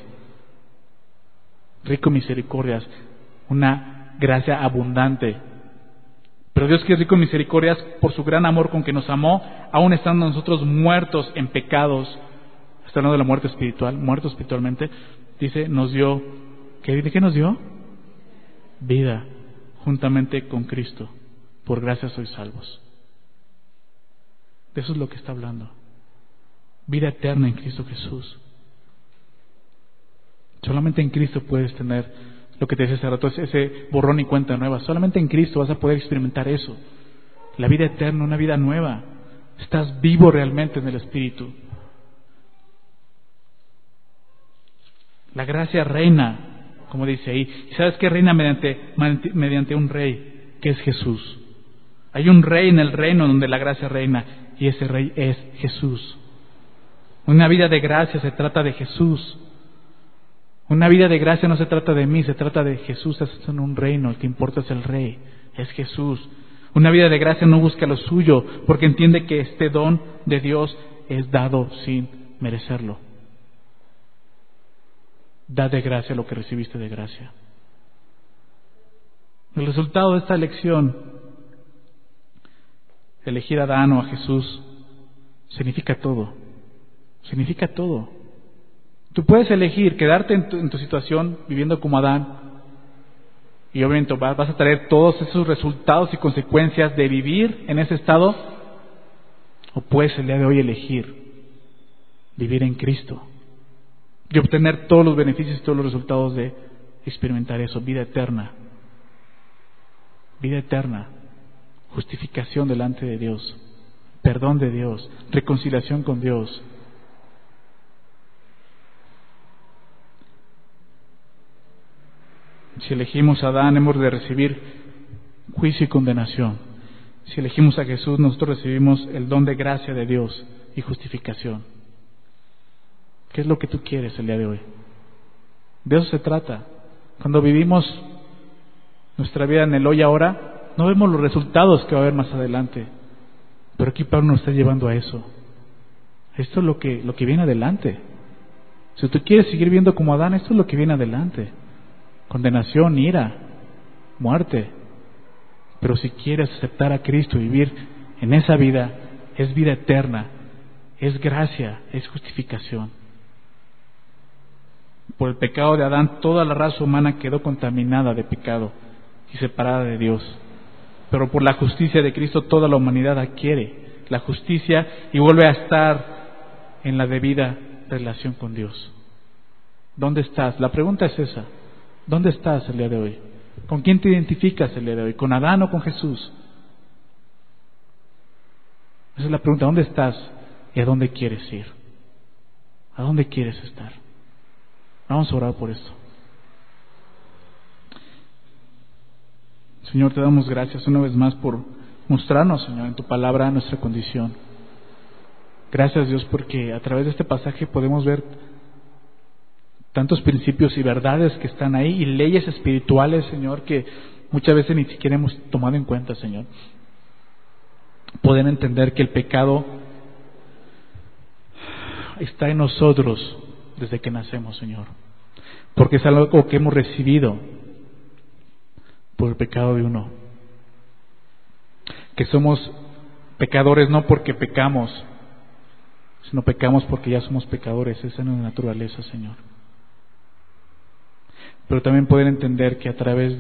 S1: una gracia abundante. Pero Dios, que es rico en misericordias, por su gran amor con que nos amó, aun estando nosotros muertos en pecados, está hablando de la muerte espiritual, muertos espiritualmente, dice, nos dio, ¿de qué nos dio? Vida, juntamente con Cristo. Por gracia sois salvos. De eso es lo que está hablando. Vida eterna en Cristo Jesús. Solamente en Cristo puedes tener lo que te decía hace rato, ese borrón y cuenta nueva. Solamente en Cristo vas a poder experimentar eso. La vida eterna, una vida nueva. Estás vivo realmente en el Espíritu. La gracia reina, como dice ahí. ¿Y sabes qué reina? Mediante un rey, que es Jesús. Hay un rey en el reino donde la gracia reina, y ese rey es Jesús. Una vida de gracia se trata de Jesús. Una vida de gracia no se trata de mí, se trata de Jesús. Estás en un reino, el que importa es el rey, es Jesús. Una vida de gracia no busca lo suyo, porque entiende que este don de Dios es dado sin merecerlo. Da de gracia lo que recibiste de gracia. El resultado de esta elección, elegir a Adán o a Jesús, significa todo. Significa todo. Tú puedes elegir quedarte en tu situación viviendo como Adán, y obviamente vas a traer todos esos resultados y consecuencias de vivir en ese estado, o puedes el día de hoy elegir vivir en Cristo y obtener todos los beneficios y todos los resultados de experimentar eso, vida eterna, justificación delante de Dios, perdón de Dios, reconciliación con Dios. Si elegimos a Adán, hemos de recibir juicio y condenación. Si elegimos a Jesús, nosotros recibimos el don de gracia de Dios y justificación. ¿Qué es lo que tú quieres el día de hoy? De eso se trata. Cuando vivimos nuestra vida en el hoy ahora, no vemos los resultados que va a haber más adelante. Pero aquí Pablo nos está llevando a eso. Esto es lo que viene adelante. Si tú quieres seguir viendo como Adán, esto es lo que viene adelante. Condenación, ira, muerte. Pero si quieres aceptar a Cristo y vivir en esa vida, es vida eterna, es gracia, es justificación. Por el pecado de Adán, toda la raza humana quedó contaminada de pecado y separada de Dios. Pero por la justicia de Cristo, toda la humanidad adquiere la justicia y vuelve a estar en la debida relación con Dios. ¿Dónde estás? La pregunta es esa. ¿Dónde estás el día de hoy? ¿Con quién te identificas el día de hoy? ¿Con Adán o con Jesús? Esa es la pregunta. ¿Dónde estás y a dónde quieres ir? ¿A dónde quieres estar? Vamos a orar por esto. Señor, te damos gracias una vez más por mostrarnos, Señor, en tu palabra nuestra condición. Gracias, Dios, porque a través de este pasaje podemos ver tantos principios y verdades que están ahí y leyes espirituales, Señor, que muchas veces ni siquiera hemos tomado en cuenta, Señor. Poder entender que el pecado está en nosotros desde que nacemos, Señor, porque es algo que hemos recibido por el pecado de uno, que somos pecadores no porque pecamos, sino pecamos porque ya somos pecadores. Esa es nuestra naturaleza, Señor. Pero también poder entender que a través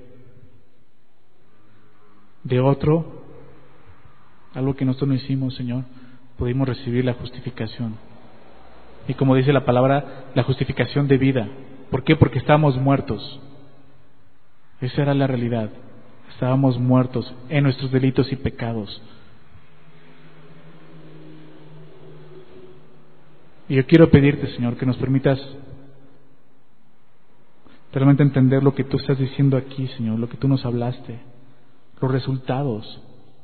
S1: de otro, algo que nosotros no hicimos, Señor, pudimos recibir la justificación. Y como dice la palabra, la justificación de vida. ¿Por qué? Porque estábamos muertos. Esa era la realidad. Estábamos muertos en nuestros delitos y pecados. Y yo quiero pedirte, Señor, que nos permitas realmente entender lo que tú estás diciendo aquí, Señor, lo que tú nos hablaste, los resultados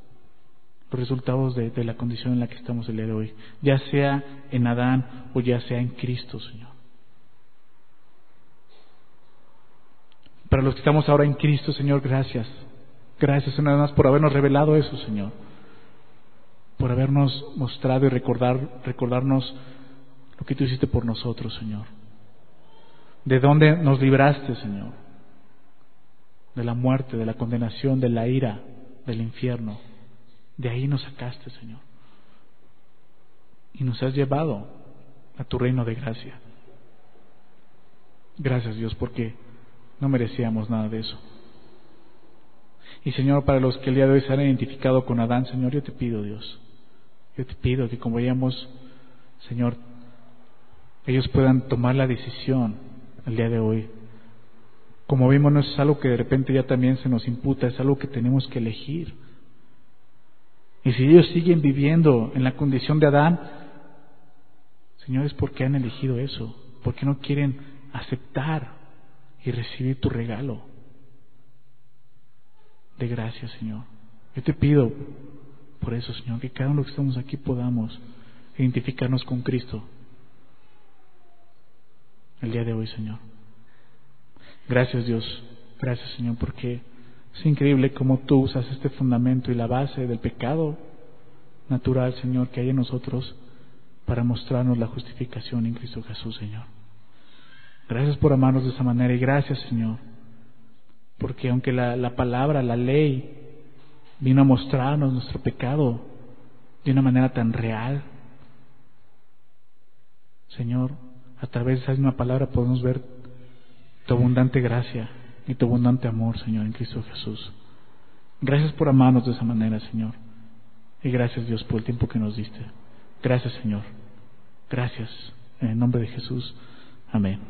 S1: de la condición en la que estamos el día de hoy, ya sea en Adán o ya sea en Cristo, Señor. Para los que estamos ahora en Cristo, Señor, gracias. Gracias una vez más por habernos revelado eso, Señor. Por habernos mostrado y recordarnos lo que tú hiciste por nosotros, Señor. ¿De dónde nos libraste, Señor? De la muerte, de la condenación, de la ira, del infierno. De ahí nos sacaste, Señor. Y nos has llevado a tu reino de gracia. Gracias, Dios, porque no merecíamos nada de eso. Y, Señor, para los que el día de hoy se han identificado con Adán, Señor, yo te pido, Dios, yo te pido que como veíamos, Señor, ellos puedan tomar la decisión el día de hoy. Como vimos, no es algo que de repente ya también se nos imputa, es algo que tenemos que elegir. Y si ellos siguen viviendo en la condición de Adán, Señor, es porque han elegido eso, porque no quieren aceptar y recibir tu regalo de gracia, Señor. Yo te pido por eso, Señor, que cada uno que estamos aquí podamos identificarnos con Cristo el día de hoy, Señor. Gracias, Dios. Gracias, Señor, porque es increíble cómo tú usas este fundamento y la base del pecado natural, Señor, que hay en nosotros para mostrarnos la justificación en Cristo Jesús, Señor. Gracias por amarnos de esa manera y gracias, Señor, porque aunque la palabra, la ley, vino a mostrarnos nuestro pecado de una manera tan real, Señor, a través de esa misma palabra podemos ver tu abundante gracia y tu abundante amor, Señor, en Cristo Jesús. Gracias por amarnos de esa manera, Señor. Y gracias, Dios, por el tiempo que nos diste. Gracias, Señor. Gracias. En el nombre de Jesús. Amén.